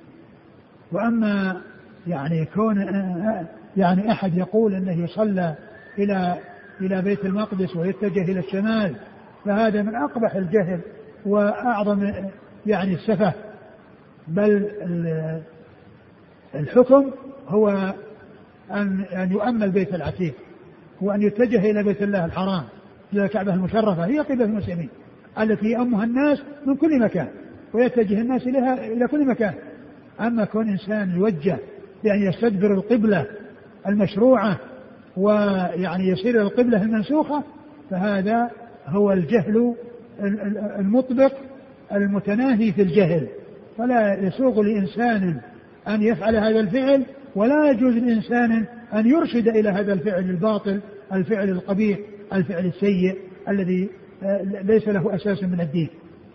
وأما يعني كون يعني أحد يقول أنه يصلى إلى بيت المقدس ويتجه إلى الشمال، فهذا من أقبح الجهل وأعظم يعني السفه. بل الحكم هو أن يؤمن البيت العتيق، وأن يتجه إلى بيت الله الحرام، إلى الكعبة المشرفة، هي قبلة المسلمين التي يأمها الناس من كل مكان ويتجه الناس إلى كل مكان. أما كون إنسان يوجه يعني يستدبر القبلة المشروعة ويعني يصير إلى القبلة المنسوخة، فهذا هو الجهل المطبق المتناهي في الجهل. فلا يسوغ لإنسان أن يفعل هذا الفعل، ولا يجوز لإنسان أن يرشد إلى هذا الفعل الباطل، الفعل القبيح، الفعل السيء الذي ليس له أساس من الدين.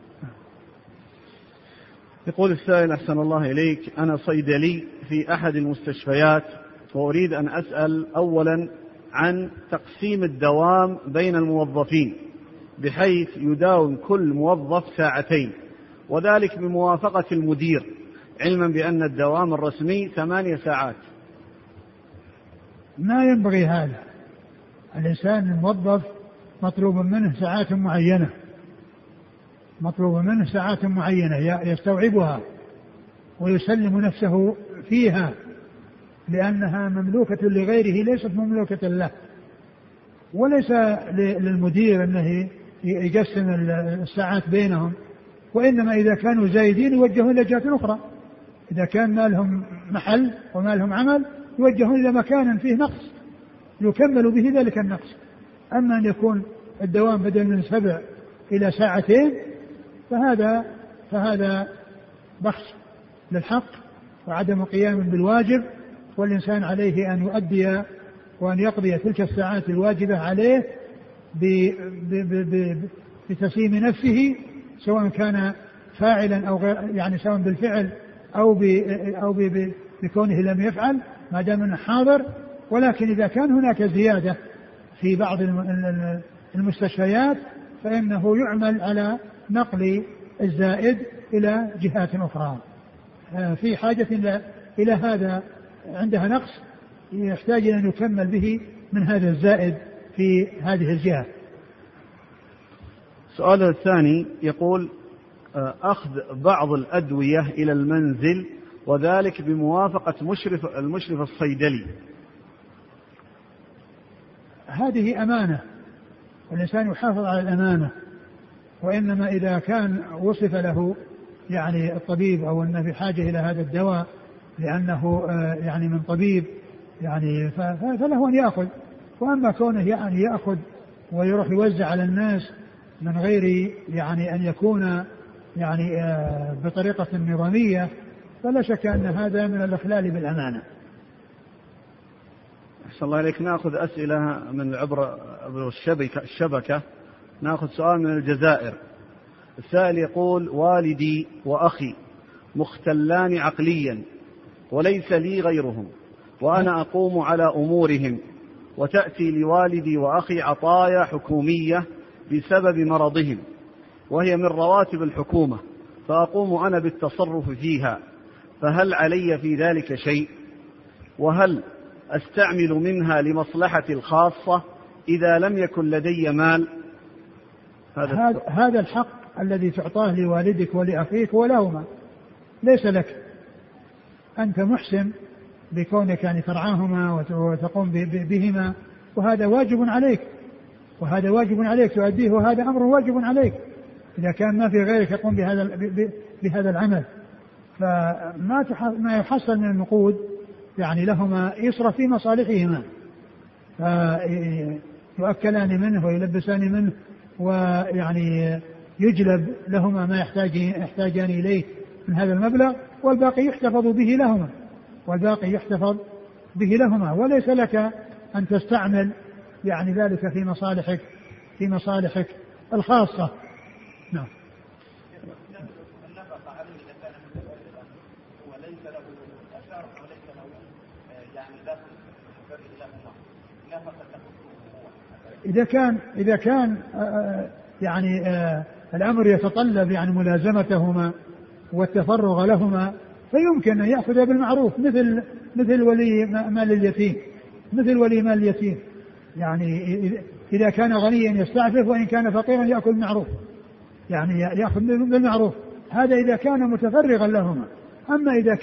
يقول السائل أحسن الله إليك: أنا صيدلي في أحد المستشفيات، وأريد أن أسأل أولا عن تقسيم الدوام بين الموظفين، بحيث يداوم كل موظف ساعتين، وذلك بموافقة المدير، علما بأن الدوام الرسمي 8 ساعات. ما ينبغي هذا. الإنسان الموظف مطلوب منه ساعات معينة يستوعبها ويسلم نفسه فيها، لأنها مملوكة لغيره ليست مملوكة له. وليس للمدير أنه يقسم الساعات بينهم، وإنما إذا كانوا زايدين يوجهون إلى جهة أخرى. إذا كان ما لهم محل وما لهم عمل يوجهون إلى مكان فيه نقص يكمل به ذلك النقص. أما أن يكون الدوام بدل من 7 إلى 2 ساعة فهذا بخس للحق وعدم قيام بالواجب، والإنسان عليه أن يؤدي وأن يقضي تلك الساعات الواجبة عليه بتسليم نفسه، سواء كان فاعلا أو غير، يعني سواء بالفعل أو بكونه لم يفعل ما دام أنه حاضر. ولكن إذا كان هناك زيادة في بعض المستشفيات فإنه يعمل على نقل الزائد إلى جهات أخرى في حاجة إلى هذا، عندها نقص يحتاج أن يكمل به من هذا الزائد في هذه الجهة. السؤال الثاني يقول: أخذ بعض الأدوية إلى المنزل، وذلك بموافقة المشرف الصيدلي. هذه أمانة، والإنسان يحافظ على الأمانة. وإنما إذا كان وصف له يعني الطبيب أو أنه في حاجة إلى هذا الدواء لأنه يعني من طبيب يعني فله أن يأخذ. وأما كونه يعني يأخذ ويروح يوزع على الناس من غير يعني أن يكون يعني بطريقة نظامية، فلا شك أن هذا من الإخلال بالأمانة. أحسن الله إليك. نأخذ أسئلة من عبر الشبكة. نأخذ سؤال من الجزائر. السائل يقول: والدي وأخي مختلان عقليا وليس لي غيرهم، وأنا أقوم على أمورهم، وتأتي لوالدي وأخي عطايا حكومية بسبب مرضهم، وهي من رواتب الحكومة، فأقوم أنا بالتصرف فيها، فهل علي في ذلك شيء؟ وهل أستعمل منها لمصلحتي الخاصة إذا لم يكن لدي مال؟ هذا الحق الذي تعطاه لوالدك ولأخيك ولهما ليس لك. أنت محسن بكونك يعني ترعاهما وتقوم بهما، وهذا واجب عليك تؤديه، وهذا أمر واجب عليك إذا كان ما في غيرك يقوم بهذا العمل. فما يحصل من النقود يعني لهما يصرف في مصالحهما، فيؤكلان منه ويلبسان منه، ويعني يجلب لهما ما يحتاجان إليه من هذا المبلغ، والباقي يحتفظ به لهما، وليس لك أن تستعمل يعني ذلك في مصالحك الخاصة. نعم. إذا كان يعني الأمر يتطلب يعني ملازمتهما والتفرغ لهما فيمكن أن يأخذ بالمعروف مثل ولي مال اليتيم، مثل ولي مال اليتيم. يعني إذا كان غنيا يستعفف، وإن كان فقيرا يأكل بالمعروف، يعني يأخذ بالمعروف. هذا إذا كان متفرغا لهما. أما إذا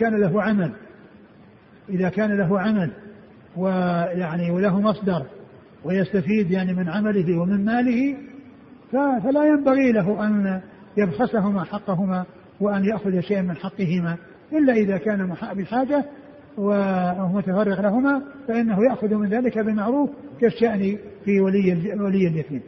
كان له عمل ويعني وله مصدر ويستفيد يعني من عمله ومن ماله، فلا ينبغي له أن يبخسهما حقهما وأن يأخذ شيئا من حقهما، إلا إذا كان بحاجة ومتفرغ لهما، فإنه يأخذ من ذلك بالمعروف كالشأن في ولي اليتيم.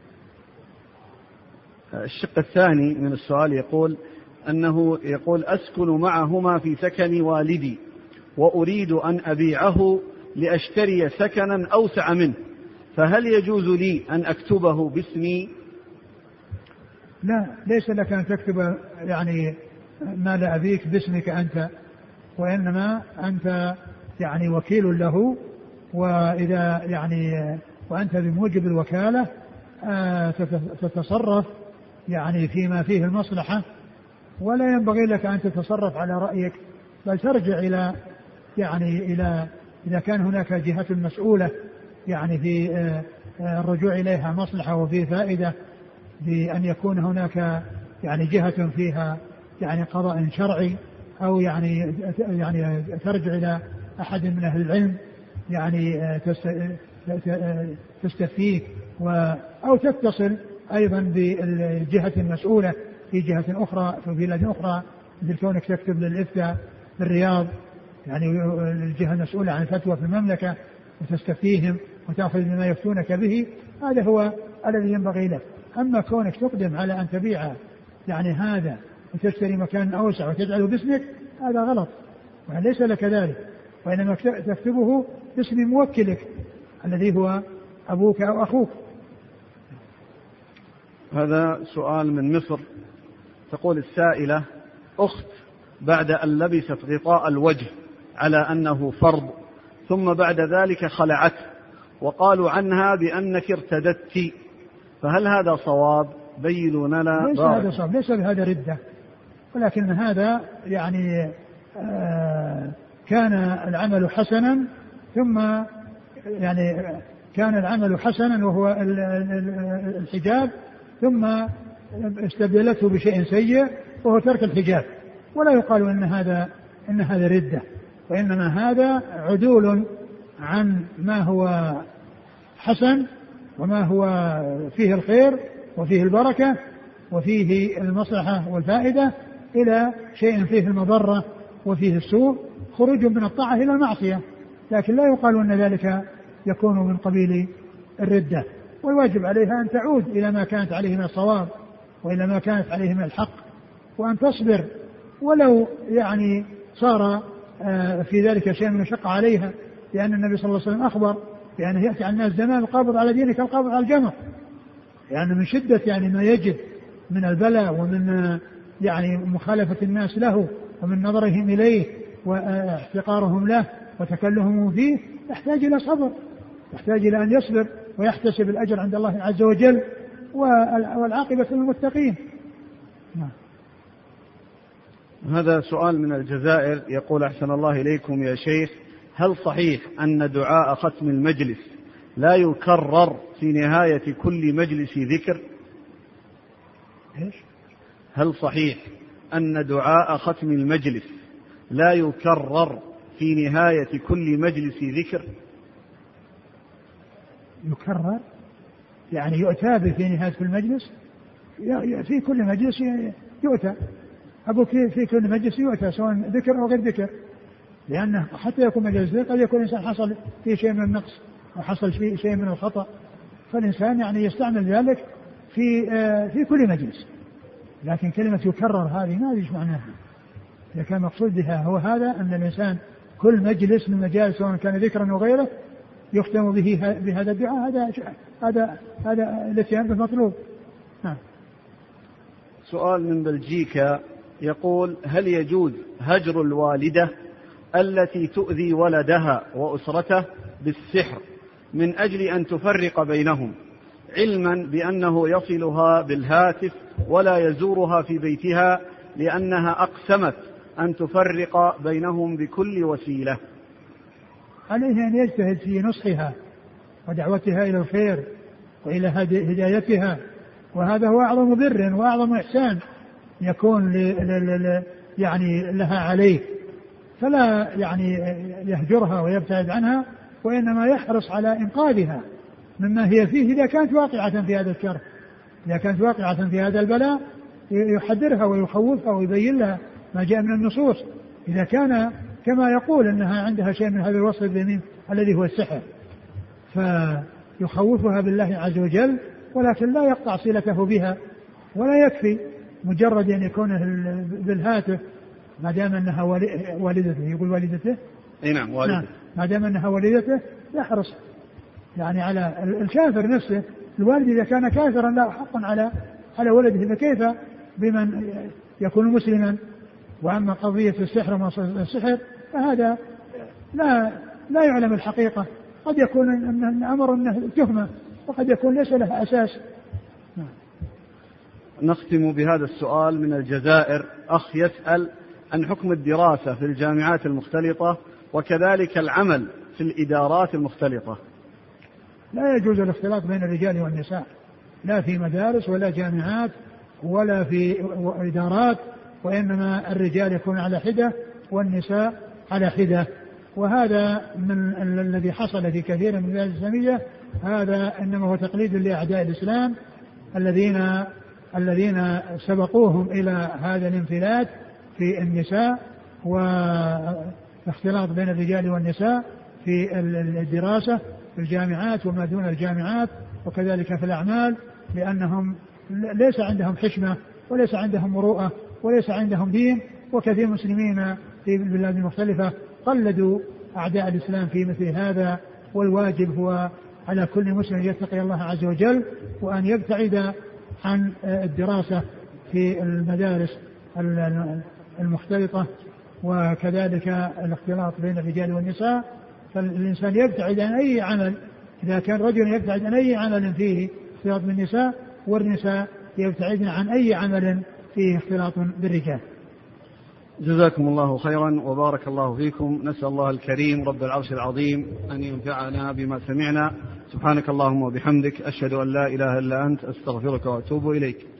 الشق الثاني من السؤال يقول أسكن معهما في سكن والدي وأريد أن أبيعه لأشتري سكنا أوسع منه، فهل يجوز لي أن أكتبه باسمي؟ لا، ليس لك أن تكتب يعني مال أبيك باسمك أنت، وإنما أنت يعني وكيل له، وإذا يعني وأنت بموجب الوكالة تتصرف يعني فيما فيه المصلحة، ولا ينبغي لك أن تتصرف على رأيك، بل ترجع إلى إذا كان هناك جهة مسؤولة يعني في الرجوع إليها مصلحة وفي فائدة، بأن يكون هناك يعني جهة فيها يعني قضاء شرعي، أو يعني ترجع إلى أحد من أهل العلم يعني تستفيك، أو تتصل أيضا بالجهة المسؤولة في جهة أخرى في بلاد أخرى، مثل كونك تكتب للإفتاء بالرياض يعني الجهة المسؤولة عن الفتوى في المملكة وتستفتيهم وتأخذ بما يفتونك به، هذا هو الذي ينبغي لك. أما كونك تقدم على أن تبيع يعني هذا وتشتري مكان أوسع وتجعله باسمك، هذا غلط وليس لك ذلك، وإنما تكتبه باسم موكلك الذي هو أبوك أو أخوك. هذا سؤال من مصر. تقول السائلة: أخت بعد أن لبست غطاء الوجه على أنه فرض، ثم بعد ذلك خلعته، وقالوا عنها بأنك ارتدت، فهل هذا صواب؟ بينوا لنا. ليس هذا صواب، ليس بهذا ردة، ولكن هذا يعني كان العمل حسنا، ثم يعني كان العمل حسنا وهو الحجاب، ثم استبدلته بشيء سيء وهو ترك الحجاب، ولا يقال إن هذا ردة، وإنما هذا عدول عن ما هو حسن وما هو فيه الخير وفيه البركة وفيه المصلحة والفائدة إلى شيء فيه المضرة وفيه السوء، خروج من الطاعة إلى المعصية، لكن لا يقال أن ذلك يكون من قبيل الردة. والواجب عليها أن تعود إلى ما كانت عليه من الصواب وإلى ما كانت عليه من الحق، وأن تصبر ولو يعني صار في ذلك شيء من الشق عليها، لأن النبي صلى الله عليه وسلم أخبر بأنه يأتي على الناس زمان القابض على دينك القابض على الجمر، يعني من شدة يعني ما يجد من البلاء ومن يعني مخالفة الناس له ومن نظرهم إليه واحتقارهم له وتكلمهم فيه، يحتاج إلى صبر، يحتاج إلى أن يصبر ويحتسب الأجر عند الله عز وجل، والعاقبة للمتقين. هذا سؤال من الجزائر. يقول: أحسن الله إليكم يا شيخ، هل صحيح أن دعاء ختم المجلس لا يكرر في نهاية كل مجلس ذكر؟ هل صحيح أن دعاء ختم المجلس لا يكرر في نهاية كل مجلس ذكر؟ يكرر يعني يؤتى به في نهاية كل مجلس، في كل مجلس يؤتى أبوك في كل مجلس يؤتى، سواء ذكر أو غير ذكر، لأنه حتى يكون مجلس ذكر قد يكون الإنسان حصل فيه شيء من النقص وحصل فيه شيء من الخطأ، فالإنسان يعني يستعمل ذلك في كل مجلس. لكن كلمة يكرر هذه ما أدري معناها، إذا كان مقصود بها هو هذا أن الإنسان كل مجلس من مجالس سواء كان ذكرا أو غيره يختم به بهذا الدعاء، هذا الاتيان بالمطلوب. سؤال من بلجيكا يقول: هل يجوز هجر الوالدة التي تؤذي ولدها وأسرته بالسحر من أجل أن تفرق بينهم، علما بأنه يصلها بالهاتف ولا يزورها في بيتها، لأنها أقسمت أن تفرق بينهم بكل وسيلة. عليه أن يجتهد في نصحها ودعوتها إلى الخير وإلى هدايتها، وهذا هو أعظم بر وأعظم إحسان يكون يعني لها عليه، فلا يعني يهجرها ويبتعد عنها، وإنما يحرص على إنقاذها مما هي فيه إذا كانت واقعة في هذا الشر، إذا كانت واقعة في هذا البلاء يحذرها ويخوفها ويبين لها ما جاء من النصوص، إذا كان كما يقول أنها عندها شيء من هذا الوصف الذي هو السحر، فيخوفها بالله عز وجل، ولكن لا يقطع صلته بها، ولا يكفي مجرد أن يكون بالهاتف ما دام أنها والدته، يقول والدته، نعم والدته، ما دام أنها والدته يحرص يعني على الكافر نفسه. الوالد إذا كان كافرا لا حق على ولده، فكيف بمن يكون مسلما؟ وأما قضية السحر وما السحر فهذا لا يعلم الحقيقة، قد يكون أن أمر أنه تهمة، وقد يكون ليس لها أساس. نختم بهذا السؤال من الجزائر. أخ يسأل عن حكم الدراسة في الجامعات المختلطة وكذلك العمل في الإدارات المختلطة. لا يجوز الاختلاط بين الرجال والنساء، لا في مدارس ولا جامعات ولا في إدارات، وإنما الرجال يكون على حدة والنساء على حدة. وهذا من الذي حصل في كثير من البلاد الإسلامية، هذا إنما هو تقليد لأعداء الإسلام الذين سبقوهم إلى هذا الانفلات في النساء واختلاط بين الرجال والنساء في الدراسة في الجامعات وما دون الجامعات، وكذلك في الأعمال، لأنهم ليس عندهم حشمة وليس عندهم مروءة وليس عندهم دين. وكثير مسلمين في البلاد المختلفة قلدوا أعداء الإسلام في مثل هذا، والواجب هو على كل مسلم يتقي الله عز وجل وأن يبتعد عن الدراسة في المدارس المختلطة، وكذلك الاختلاط بين الرجال والنساء. فالإنسان يبتعد عن أي عمل، إذا كان رجل يبتعد عن أي عمل فيه اختلاط بالنساء، والنساء يبتعدن عن أي عمل فيه اختلاط بالرجال. جزاكم الله خيرا وبارك الله فيكم. نسأل الله الكريم رب العرش العظيم أن ينفعنا بما سمعنا. سبحانك اللهم وبحمدك، أشهد أن لا إله إلا أنت، أستغفرك وأتوب إليك.